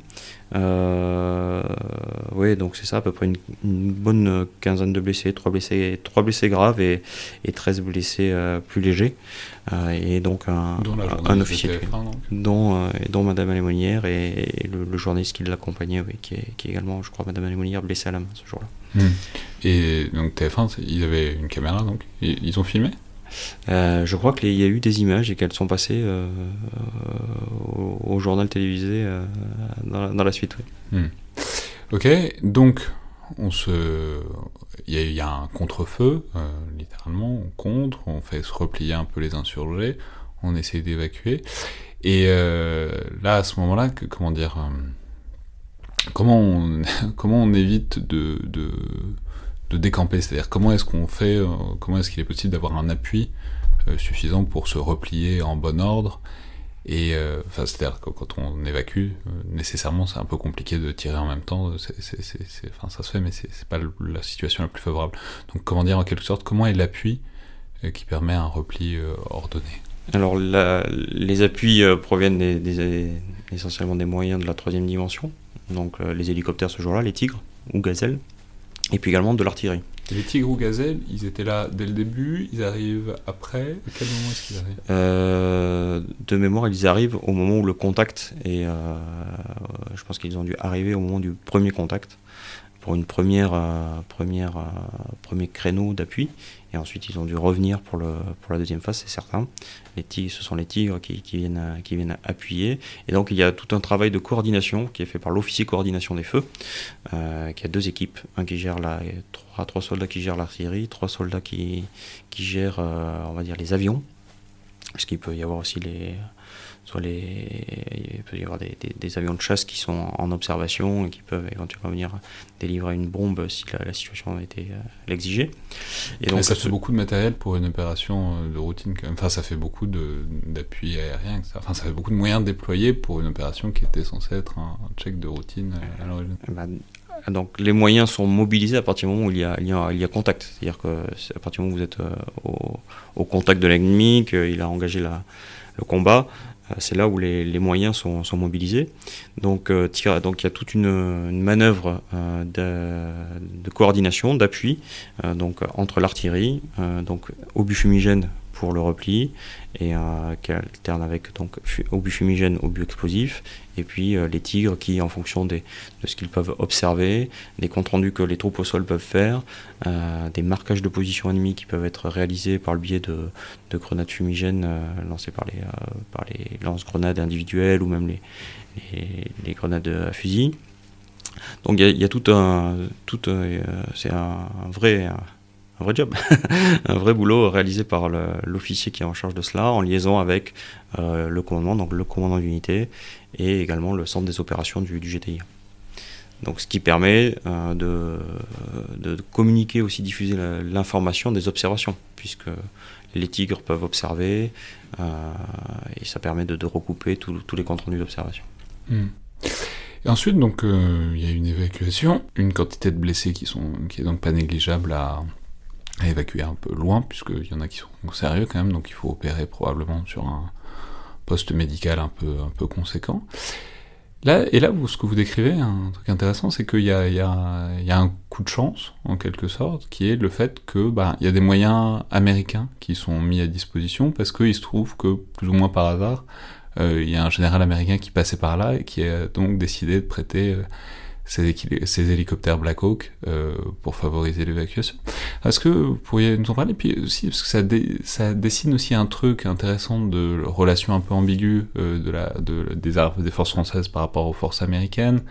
Euh, oui, donc c'est ça, à peu près une, une bonne quinzaine de blessés, trois blessés, trois blessés graves et, et treize blessés euh, plus légers. Euh, et donc un, un officier tué, dont, euh, dont Madame Alémonière et, et le, le journaliste qui l'accompagnait, oui, qui, est, qui est également, je crois, Madame Alémonière, blessée à la main ce jour-là. Mmh. Et donc T F un, ils avaient une caméra, donc ils ont filmé ? Euh, je crois qu'il y a eu des images et qu'elles sont passées euh, au, au journal télévisé euh, dans, la, dans la suite. Oui. Mmh. Ok, donc on se, il y, y a un contre-feu, euh, littéralement, on contre, on fait se replier un peu les insurgés, on essaie d'évacuer, et euh, là à ce moment-là, que, comment dire, euh, comment on, comment on évite de, de de décamper, c'est-à-dire comment est-ce qu'on fait, euh, comment est-ce qu'il est possible d'avoir un appui euh, suffisant pour se replier en bon ordre, et euh, enfin c'est-à-dire que quand on évacue, euh, nécessairement c'est un peu compliqué de tirer en même temps, c'est, c'est, c'est, c'est, enfin ça se fait mais c'est, c'est pas le, la situation la plus favorable. Donc comment dire en quelque sorte, comment est l'appui euh, qui permet un repli euh, ordonné ? Alors la, les appuis euh, proviennent des, des, essentiellement des moyens de la troisième dimension, donc euh, les hélicoptères ce jour-là, les Tigres ou Gazelles, et puis également de l'artillerie. Les Tigres ou Gazelles, ils étaient là dès le début, ils arrivent après, à quel moment est-ce qu'ils arrivent ? euh, De mémoire, ils arrivent au moment où le contact est... Euh, je pense qu'ils ont dû arriver au moment du premier contact, pour une première, euh, première euh, premier créneau d'appui, et ensuite ils ont dû revenir pour, le, pour la deuxième phase, c'est certain. Les tigres, ce sont les tigres qui, qui, viennent, qui viennent appuyer, et donc il y a tout un travail de coordination qui est fait par l'officier coordination des feux, euh, qui a deux équipes, un qui gère la, trois, trois soldats qui gèrent l'artillerie, trois soldats qui, qui gèrent, euh, on va dire, les avions, parce qu'il peut y avoir aussi les... soit les, il peut y avoir des, des, des avions de chasse qui sont en observation et qui peuvent éventuellement venir délivrer une bombe si la, la situation était, euh, l'exigeait. Et donc, et ça fait ce... beaucoup de matériel pour une opération de routine quand même. Enfin, ça fait beaucoup de, d'appui aérien, et cetera. Enfin, ça fait beaucoup de moyens déployés pour une opération qui était censée être un, un check de routine à l'origine. Ben, donc les moyens sont mobilisés à partir du moment où il y a, il y a, il y a contact. C'est-à-dire qu'à partir du moment où vous êtes euh, au, au contact de l'ennemi, qu'il a engagé la, le combat, c'est là où les, les moyens sont, sont mobilisés. Donc, euh, tire, donc il y a toute une, une manœuvre euh, de, de coordination, d'appui, euh, donc entre l'artillerie, euh, donc obus fumigène pour le repli, et euh, qui alterne avec donc obus fumigène, obus explosifs, et puis euh, les tigres qui, en fonction des, de ce qu'ils peuvent observer, des comptes rendus que les troupes au sol peuvent faire, euh, des marquages de position ennemie qui peuvent être réalisés par le biais de, de grenades fumigènes euh, lancées par les, euh, par les lance-grenades individuelles ou même les, les, les grenades à fusil. Donc il y, y a tout un, tout, euh, c'est un, un vrai... Un, un vrai job, un vrai boulot réalisé par le, l'officier qui est en charge de cela, en liaison avec euh, le commandement, donc le commandant d'unité, et également le centre des opérations du, du G T I A. Donc ce qui permet euh, de, de communiquer aussi, diffuser la, l'information des observations, puisque les tigres peuvent observer, euh, et ça permet de, de recouper tous les comptes rendus d'observation. Mmh. Et ensuite, donc, euh, il y a une évacuation, une quantité de blessés qui sont, qui est donc pas négligeable à à évacuer un peu loin, puisqu'il y en a qui sont sérieux quand même, donc il faut opérer probablement sur un poste médical un peu, un peu conséquent. Là, et là, vous, ce que vous décrivez, un truc intéressant, c'est qu'il y a, il y a, il y a un coup de chance, en quelque sorte, qui est le fait que bah, il y a des moyens américains qui sont mis à disposition, parce qu'il se trouve que, plus ou moins par hasard, euh, il y a un général américain qui passait par là, et qui a donc décidé de prêter... Euh, Ces, ces hélicoptères Black Hawk euh, pour favoriser l'évacuation. Est-ce que vous pourriez nous en parler? Puis aussi, parce que ça, dé, ça dessine aussi un truc intéressant de relation un peu ambiguë euh, de la, de, des, des forces françaises par rapport aux forces américaines,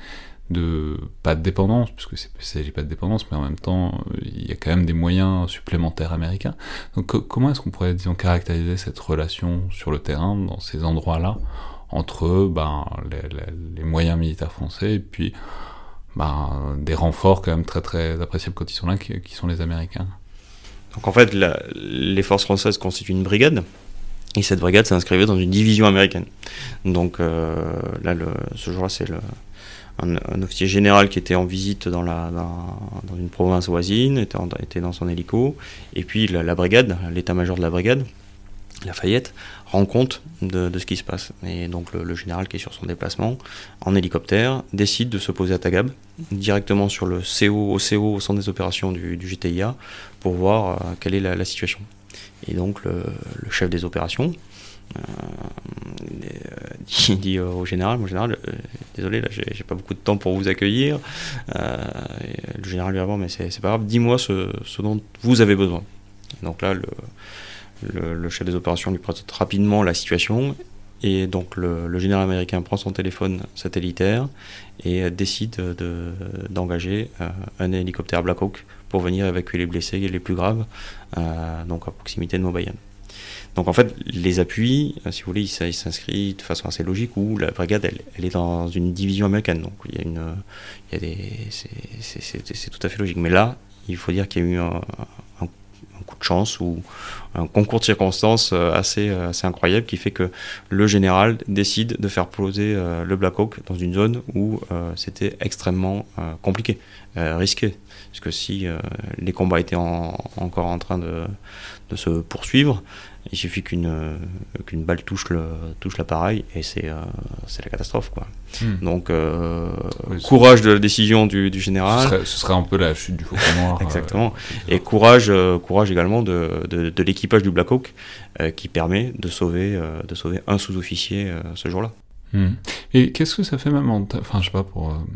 de pas de dépendance, puisque c'est, il ne s'agit pas de dépendance, mais en même temps, il y a quand même des moyens supplémentaires américains. Donc co- comment est-ce qu'on pourrait, disons, caractériser cette relation sur le terrain, dans ces endroits-là, entre ben, les, les, les moyens militaires français et puis Ben, des renforts quand même très très appréciables quand ils sont là, qui, qui sont les Américains. Donc en fait, la, les forces françaises constituent une brigade, et cette brigade s'inscrivait dans une division américaine. Donc euh, là, le, ce jour-là, c'est le, un, un officier général qui était en visite dans, la, dans, dans une province voisine, était, en, était dans son hélico, et puis la, la brigade, l'état-major de la brigade, Lafayette, rend compte de, de ce qui se passe. Et donc le, le général qui est sur son déplacement en hélicoptère décide de se poser à Tagab, directement sur le C O, au C O, au centre des opérations du, du G T I A, pour voir euh, quelle est la, la situation. Et donc le, le chef des opérations euh, dit, dit au général, mon général, euh, désolé, là j'ai, j'ai pas beaucoup de temps pour vous accueillir. Euh, le général lui répond, mais c'est, c'est pas grave, dis-moi ce, ce dont vous avez besoin. Et donc là, le Le, le chef des opérations lui présente rapidement la situation, et donc le, le général américain prend son téléphone satellitaire et décide de, d'engager euh, un hélicoptère Black Hawk pour venir évacuer les blessés les plus graves, euh, donc à proximité de Montbayonne. Donc en fait, les appuis, si vous voulez, il s'inscrit de façon assez logique, où la brigade, elle, elle est dans une division américaine, donc il y a une, il y a des, c'est, c'est, c'est, c'est tout à fait logique. Mais là, il faut dire qu'il y a eu un, un un coup de chance ou un concours de circonstances assez, assez incroyable qui fait que le général décide de faire poser euh, le Black Hawk dans une zone où euh, c'était extrêmement euh, compliqué, euh, risqué. Parce que si euh, les combats étaient en, encore en train de, de se poursuivre, il suffit qu'une, euh, qu'une balle touche, le, touche l'appareil et c'est, euh, c'est la catastrophe, quoi. Hmm. Donc, euh, oui, courage de la décision du, du général. Ce serait, ce serait un peu la chute du Faucon Noir. Exactement. Euh, et courage, euh, courage également de, de, de l'équipage du Black Hawk euh, qui permet de sauver, euh, de sauver un sous-officier euh, ce jour-là. Hmm. Et qu'est-ce que ça fait même en... Enfin, je sais pas, pour... Euh...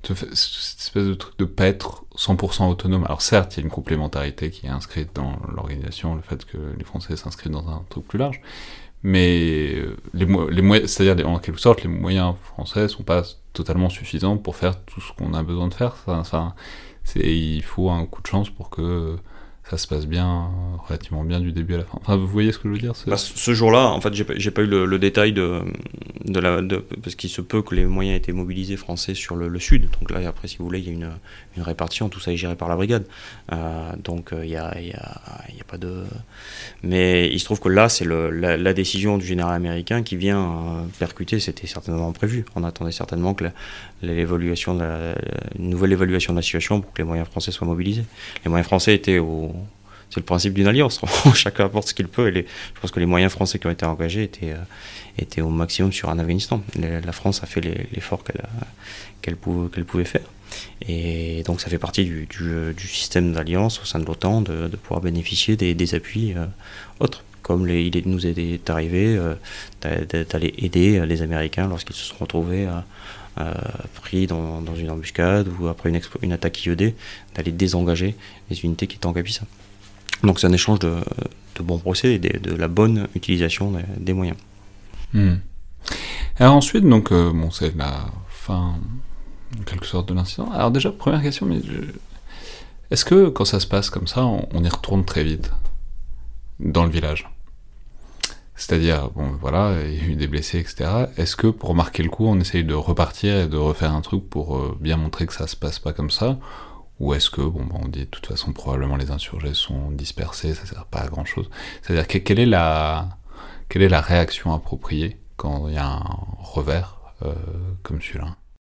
te fait, cette espèce de truc de pas être cent pour cent autonome. Alors certes, il y a une complémentarité qui est inscrite dans l'organisation, le fait que les Français s'inscrivent dans un truc plus large, mais les, mo- les moyens, c'est-à-dire en quelque sorte, les moyens français sont pas totalement suffisants pour faire tout ce qu'on a besoin de faire. Enfin, c'est, il faut un coup de chance pour que ça se passe bien, relativement bien du début à la fin. Enfin, vous voyez ce que je veux dire c'est... Bah, ce jour-là, en fait, j'ai pas, j'ai pas eu le, le détail de, de la, de, parce qu'il se peut que les moyens aient été mobilisés français sur le, le sud. Donc là, après, si vous voulez, il y a une, une répartition. Tout ça est géré par la brigade. Euh, donc il euh, y a, il y a, il y a pas de. Mais il se trouve que là, c'est le, la, la décision du général américain qui vient euh, percuter. C'était certainement prévu. On attendait certainement que la, l'évaluation, de la, une nouvelle évaluation de la situation pour que les moyens français soient mobilisés. Les moyens français étaient au C'est le principe d'une alliance. Chacun apporte ce qu'il peut. Et les, je pense que les moyens français qui ont été engagés étaient, euh, étaient au maximum sur un Afghanistan. Les, la France a fait les, l'effort qu'elle, a, qu'elle, pouvait, qu'elle pouvait faire. Et donc ça fait partie du, du, du système d'alliance au sein de l'OTAN de, de pouvoir bénéficier des, des appuis euh, autres. Comme les, il nous est arrivé euh, d'aller aider les Américains lorsqu'ils se sont retrouvés euh, euh, pris dans, dans une embuscade ou après une, expo, une attaque I E D, d'aller désengager les unités qui étaient en Capissa. Donc c'est un échange de, de bons procès et de, de la bonne utilisation des, des moyens. Mmh. Alors ensuite, donc, euh, bon, c'est la fin, en quelque sorte, de l'incident. Alors déjà, première question, mais je... est-ce que quand ça se passe comme ça, on, on y retourne très vite dans le village ? C'est-à-dire, bon, voilà, il y a eu des blessés, et cetera. Est-ce que pour marquer le coup, on essaye de repartir et de refaire un truc pour euh, bien montrer que ça se passe pas comme ça ? Ou est-ce que, bon, bah on dit de toute façon, probablement les insurgés sont dispersés, ça sert pas à grand chose. C'est-à-dire, que, quelle est la, quelle est la réaction appropriée quand il y a un revers euh, comme celui-là ?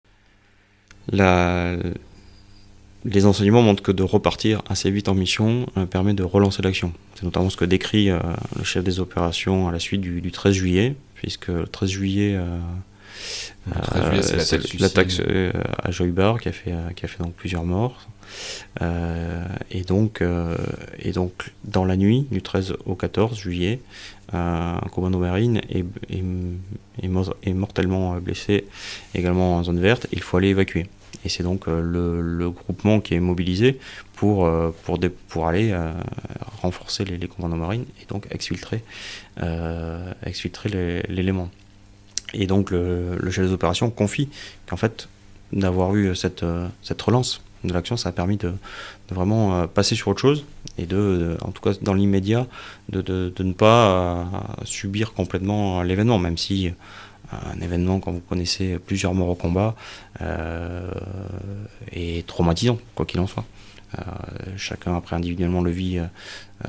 La... Les enseignements montrent que de repartir assez vite en mission euh, permet de relancer l'action. C'est notamment ce que décrit euh, le chef des opérations à la suite du, du treize juillet, puisque le treize juillet... Euh, le treize juillet, c'est l'attaque, c'est l'attaque euh, à Joybar qui a fait, euh, qui a fait donc plusieurs morts. Euh, et, donc, euh, et donc, dans la nuit du treize au quatorze juillet, euh, un commando marine est, est, est, mort, est mortellement blessé, également en zone verte, et il faut aller évacuer. Et c'est donc euh, le, le groupement qui est mobilisé pour, euh, pour, des, pour aller euh, renforcer les, les commandos marines et donc exfiltrer, euh, exfiltrer les, l'élément. Et donc le, le chef des opérations confie qu'en fait, d'avoir eu cette, euh, cette relance de l'action, ça a permis de, de vraiment euh, passer sur autre chose et de, de, en tout cas dans l'immédiat, de, de, de ne pas euh, subir complètement l'événement, même si un événement, quand vous connaissez plusieurs morts au combat, euh, est traumatisant, quoi qu'il en soit. Euh, chacun après individuellement le vit euh,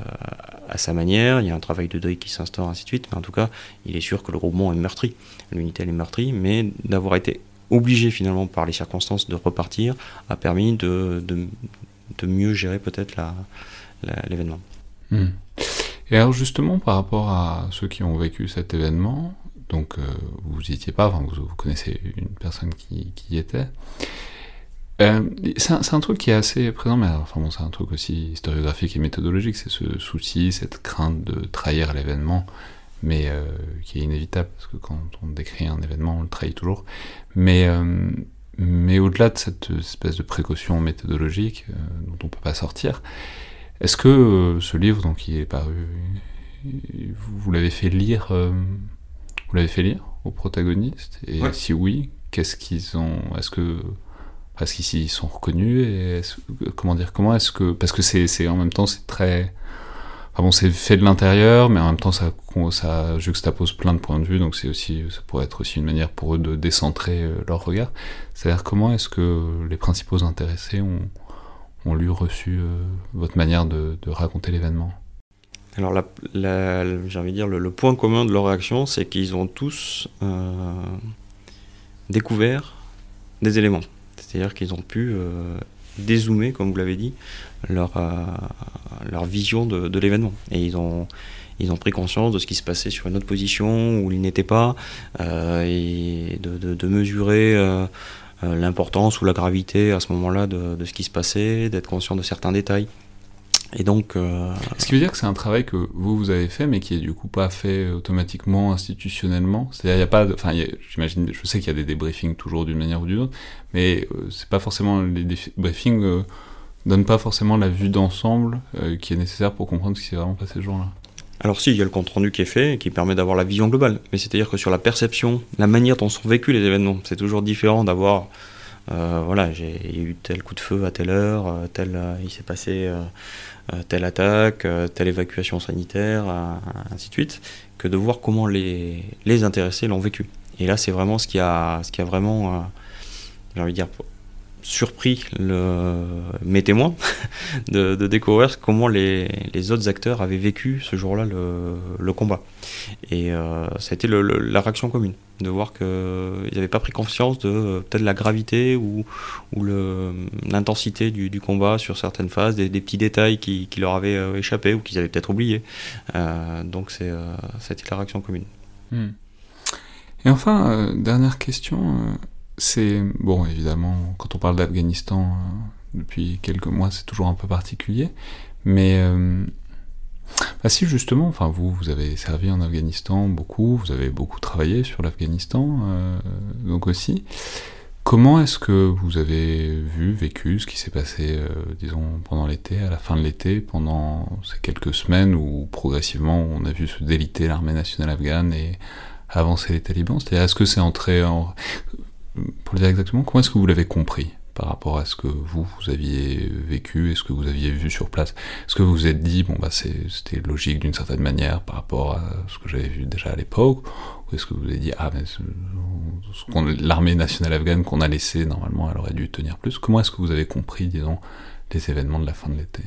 à sa manière, il y a un travail de deuil qui s'instaure, ainsi de suite, mais en tout cas, il est sûr que le groupement est meurtri, l'unité elle est meurtrie, mais d'avoir été obligé finalement par les circonstances de repartir a permis de, de, de mieux gérer peut-être la, la, l'événement. Mmh. Et alors justement, par rapport à ceux qui ont vécu cet événement, donc euh, vous n'y étiez pas, enfin, vous, vous connaissez une personne qui, qui y était, euh, c'est, un, c'est un truc qui est assez présent, mais alors, enfin bon, c'est un truc aussi historiographique et méthodologique, c'est ce souci, cette crainte de trahir l'événement, mais euh, qui est inévitable, parce que quand on décrit un événement, on le trahit toujours. Mais, euh, mais au-delà de cette espèce de précaution méthodologique euh, dont on ne peut pas sortir, est-ce que euh, ce livre, donc, qui est paru, vous, vous l'avez fait lire, euh, vous l'avez fait lire aux protagonistes ? Et ouais. Si oui, qu'est-ce qu'ils ont, est-ce que, parce qu'ici ils sont reconnus, et comment dire, comment est-ce que, parce que c'est, c'est en même temps c'est très, enfin bon, c'est fait de l'intérieur, mais en même temps ça, ça juxtapose plein de points de vue, donc c'est aussi, ça pourrait être aussi une manière pour eux de décentrer euh, leur regard. C'est-à-dire comment est-ce que les principaux intéressés ont, ont lu, reçu euh, votre manière de, de raconter l'événement ? Alors, la, la, j'ai envie de dire, le, le point commun de leur réaction, c'est qu'ils ont tous euh, découvert des éléments. C'est-à-dire qu'ils ont pu euh, dézoomer, comme vous l'avez dit, leur, euh, leur vision de, de l'événement. Et ils ont, ils ont pris conscience de ce qui se passait sur une autre position où ils n'étaient pas, euh, et de, de, de mesurer euh, l'importance ou la gravité à ce moment-là de, de ce qui se passait, d'être conscient de certains détails. Et donc, euh... ce qui veut dire que c'est un travail que vous vous avez fait, mais qui est du coup pas fait automatiquement, institutionnellement. C'est-à-dire, il y a pas, de... enfin, y a... j'imagine, je sais qu'il y a des débriefings toujours d'une manière ou d'une autre, mais euh, c'est pas forcément les débriefings euh, donnent pas forcément la vue d'ensemble euh, qui est nécessaire pour comprendre ce qui s'est vraiment passé ce jour-là. Alors si, il y a le compte-rendu qui est fait, qui permet d'avoir la vision globale. Mais c'est-à-dire que sur la perception, la manière dont sont vécus les événements, c'est toujours différent d'avoir, euh, voilà, j'ai eu tel coup de feu à telle heure, euh, tel, euh, il s'est passé euh, euh, telle attaque, euh, telle évacuation sanitaire, euh, ainsi de suite, que de voir comment les, les intéressés l'ont vécu. Et là, c'est vraiment ce qui a, ce qui a vraiment, euh, j'ai envie de dire, surpris le, mes témoins de, de découvrir comment les, les autres acteurs avaient vécu ce jour-là le, le combat. Et euh, ça a été le, le, la réaction commune, de voir qu'ils n'avaient pas pris conscience de peut-être la gravité ou, ou le, l'intensité du, du combat sur certaines phases, des, des petits détails qui, qui leur avaient euh, échappé ou qu'ils avaient peut-être oubliés. Euh, donc c'est, euh, ça a été la réaction commune. Mmh. Et enfin, euh, dernière question... Euh... C'est, bon, évidemment, quand on parle d'Afghanistan euh, depuis quelques mois, c'est toujours un peu particulier, mais euh, bah si justement, enfin vous, vous avez servi en Afghanistan beaucoup, vous avez beaucoup travaillé sur l'Afghanistan, euh, donc aussi, comment est-ce que vous avez vu, vécu ce qui s'est passé, euh, disons, pendant l'été, à la fin de l'été, pendant ces quelques semaines où progressivement on a vu se déliter l'armée nationale afghane et avancer les talibans, c'est-à-dire est-ce que c'est entré en... Pour le dire exactement, comment est-ce que vous l'avez compris par rapport à ce que vous, vous aviez vécu et ce que vous aviez vu sur place? Est-ce que vous vous êtes dit, bon bah c'est, c'était logique d'une certaine manière par rapport à ce que j'avais vu déjà à l'époque, ou est-ce que vous vous avez dit, ah mais ce, ce qu'on, l'armée nationale afghane qu'on a laissée, normalement elle aurait dû tenir plus? Comment est-ce que vous avez compris, disons, les événements de la fin de l'été?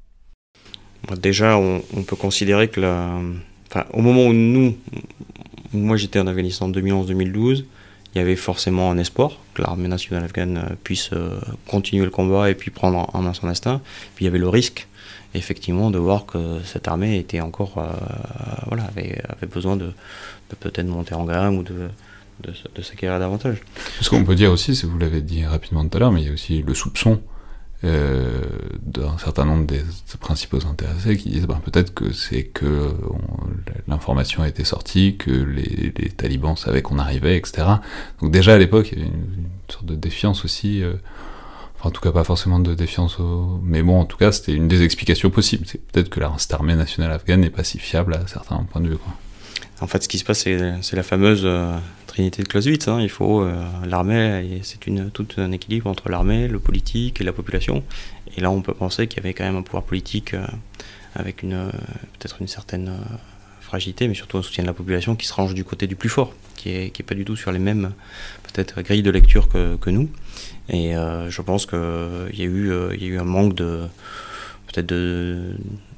Déjà, on, on peut considérer que la... enfin, au moment où nous, moi j'étais en Afghanistan en deux mille onze deux mille douze, il y avait forcément un espoir que l'armée nationale afghane puisse continuer le combat et puis prendre en main son destin. Puis il y avait le risque, effectivement, de voir que cette armée était encore, euh, voilà, avait, avait besoin de, de peut-être monter en gamme ou de, de, de s'acquérir davantage. Ce qu'on peut dire aussi, c'est vous l'avez dit rapidement tout à l'heure, mais il y a aussi le soupçon euh, d'un certain nombre des principaux intéressés qui disent ben, peut-être que c'est que on, l'information a été sortie, que les, les talibans savaient qu'on arrivait, et cetera. Donc déjà à l'époque, il y avait une, une sorte de défiance aussi, euh, enfin en tout cas pas forcément de défiance, au... mais bon en tout cas c'était une des explications possibles. C'est peut-être que la, cette armée nationale afghane n'est pas si fiable à certains points de vue, quoi. En fait, ce qui se passe, c'est, c'est la fameuse euh, trinité de Clausewitz. Hein. Il faut euh, l'armée, et c'est une, tout un équilibre entre l'armée, le politique et la population. Et là, on peut penser qu'il y avait quand même un pouvoir politique euh, avec une, euh, peut-être une certaine euh, fragilité, mais surtout un soutien de la population qui se range du côté du plus fort, qui est, qui est pas du tout sur les mêmes peut-être grilles de lecture que, que nous. Et euh, je pense qu'il y a eu, euh, il y a eu un manque de peut-être de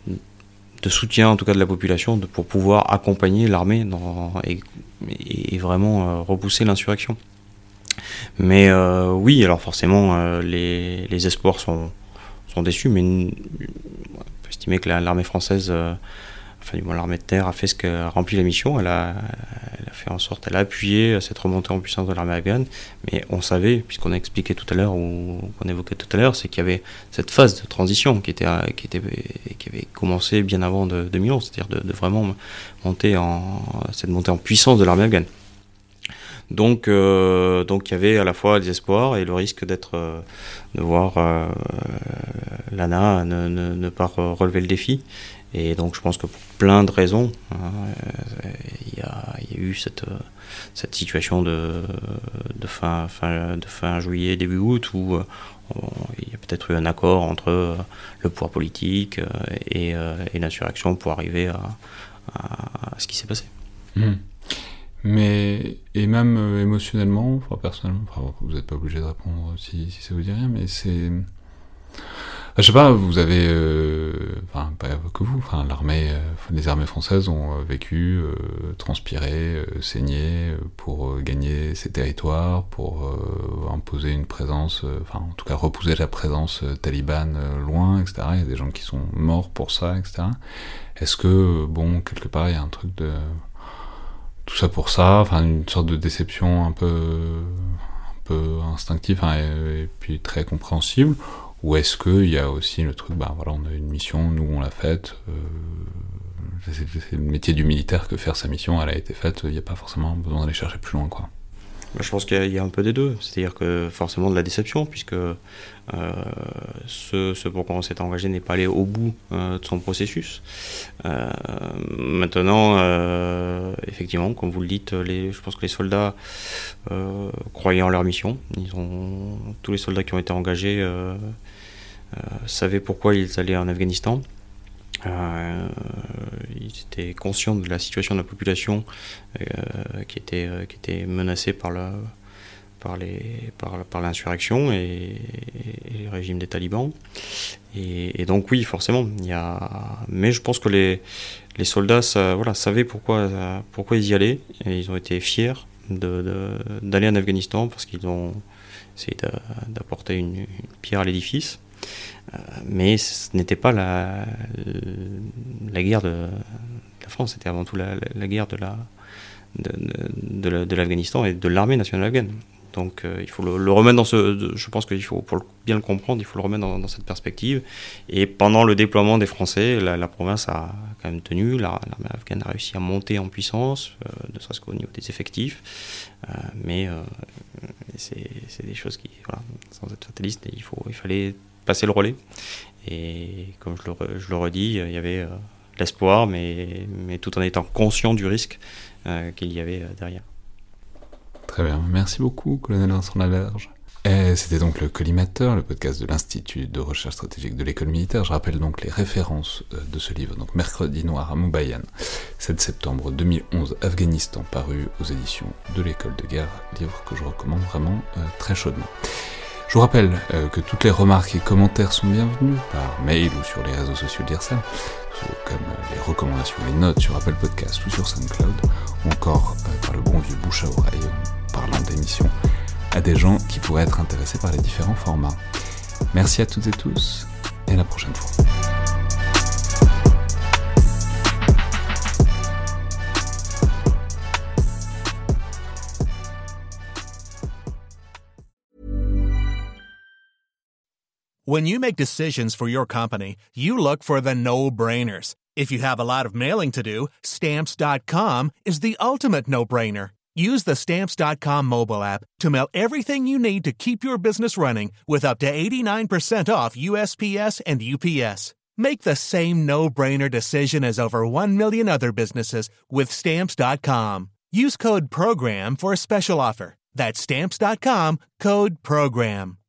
de soutien en tout cas de la population de, pour pouvoir accompagner l'armée dans, et, et vraiment euh, repousser l'insurrection. Mais euh, oui, alors forcément euh, les, les espoirs sont, sont déçus, mais on peut estimer que la, l'armée française, euh, enfin du moins l'armée de terre a fait ce qu'elle a rempli la mission, elle a, elle a fait en sorte, elle a appuyé cette remontée en puissance de l'armée afghane, mais on savait, puisqu'on a expliqué tout à l'heure, ou qu'on évoquait tout à l'heure, c'est qu'il y avait cette phase de transition qui, était, qui, était, qui avait commencé bien avant de deux mille onze, c'est-à-dire de, de vraiment monter en, cette montée en puissance de l'armée afghane. Donc, euh, donc il y avait à la fois des espoirs et le risque d'être, euh, de voir euh, l'A N A ne, ne, ne pas relever le défi. Et donc je pense que pour plein de raisons, il hein, y, y a eu cette, cette situation de, de, fin, fin, de fin juillet, début août, où il y a peut-être eu un accord entre le pouvoir politique et, et l'insurrection pour arriver à, à, à ce qui s'est passé. Mmh. Mais, et même euh, émotionnellement, enfin personnellement, enfin, vous n'êtes pas obligé de répondre si, si ça vous dit rien, mais c'est... Je sais pas, vous avez, euh, enfin pas que vous, enfin l'armée, euh, les armées françaises ont euh, vécu, euh, transpiré, euh, saigné euh, pour euh, gagner ces territoires, pour euh, imposer une présence, euh, enfin en tout cas repousser la présence euh, talibane euh, loin, et cetera. Il y a des gens qui sont morts pour ça, et cetera. Est-ce que, bon, quelque part, il y a un truc de... tout ça pour ça, enfin une sorte de déception un peu, un peu instinctive, hein, et, et puis très compréhensible, Ou est-ce qu'il y a aussi le truc, bah voilà, on a une mission, nous on l'a faite, euh, c'est, c'est le métier du militaire que faire sa mission, elle a été faite, il n'y a pas forcément besoin d'aller chercher plus loin, quoi. Je pense qu'il y a, il y a un peu des deux, c'est-à-dire que forcément de la déception, puisque euh, ce, ce pour quoi on s'est engagé n'est pas allé au bout euh, de son processus. Euh, maintenant, euh, effectivement, comme vous le dites, les, je pense que les soldats euh, croyaient en leur mission. Ils ont, tous les soldats qui ont été engagés euh, euh, savaient pourquoi ils allaient en Afghanistan. Euh, ils étaient conscients de la situation de la population euh, qui, était, euh, qui était menacée par, la, par, les, par, par l'insurrection et, et le régime des talibans. Et, et donc oui, forcément, il y a... mais je pense que les, les soldats ça, voilà, savaient pourquoi, pourquoi ils y allaient, et ils ont été fiers de, de, d'aller en Afghanistan parce qu'ils ont essayé d'apporter une, une pierre à l'édifice. Euh, mais ce n'était pas la, la guerre de la France, c'était avant tout la, la guerre de, la, de, de, de, de l'Afghanistan et de l'armée nationale afghane. Donc euh, il faut le, le remettre dans ce... De, je pense qu'il faut, pour le, bien le comprendre, il faut le remettre dans, dans cette perspective. Et pendant le déploiement des Français, la, la province a quand même tenu, la, l'armée afghane a réussi à monter en puissance, euh, ne serait-ce qu'au niveau des effectifs. Euh, mais euh, c'est, c'est des choses qui, voilà, sans être fataliste, il, faut, il fallait passer le relais. Et comme je le, je le redis, il y avait euh, l'espoir, mais, mais tout en étant conscient du risque euh, qu'il y avait euh, derrière. Très bien, merci beaucoup, colonel Vincent Laberge. Et c'était donc le Collimateur, le podcast de l'Institut de recherche stratégique de l'école militaire. Je rappelle donc les références de ce livre. Donc Mercredi noir à Moubayan, sept septembre deux mille onze, Afghanistan, paru aux éditions de l'école de guerre, livre que je recommande vraiment euh, très chaudement. Je vous rappelle euh, que toutes les remarques et commentaires sont bienvenus par mail ou sur les réseaux sociaux d'I R S A M, comme euh, les recommandations, les notes sur Apple Podcast ou sur SoundCloud, ou encore euh, par le bon vieux bouche à oreille, en parlant d'émissions à des gens qui pourraient être intéressés par les différents formats. Merci à toutes et tous, et à la prochaine fois. When you make decisions for your company, you look for the no-brainers. If you have a lot of mailing to do, Stamps dot com is the ultimate no-brainer. Use the Stamps dot com mobile app to mail everything you need to keep your business running with up to eighty-nine percent off U S P S and U P S. Make the same no-brainer decision as over one million other businesses with Stamps dot com. Use code PROGRAM for a special offer. That's Stamps dot com, code PROGRAM.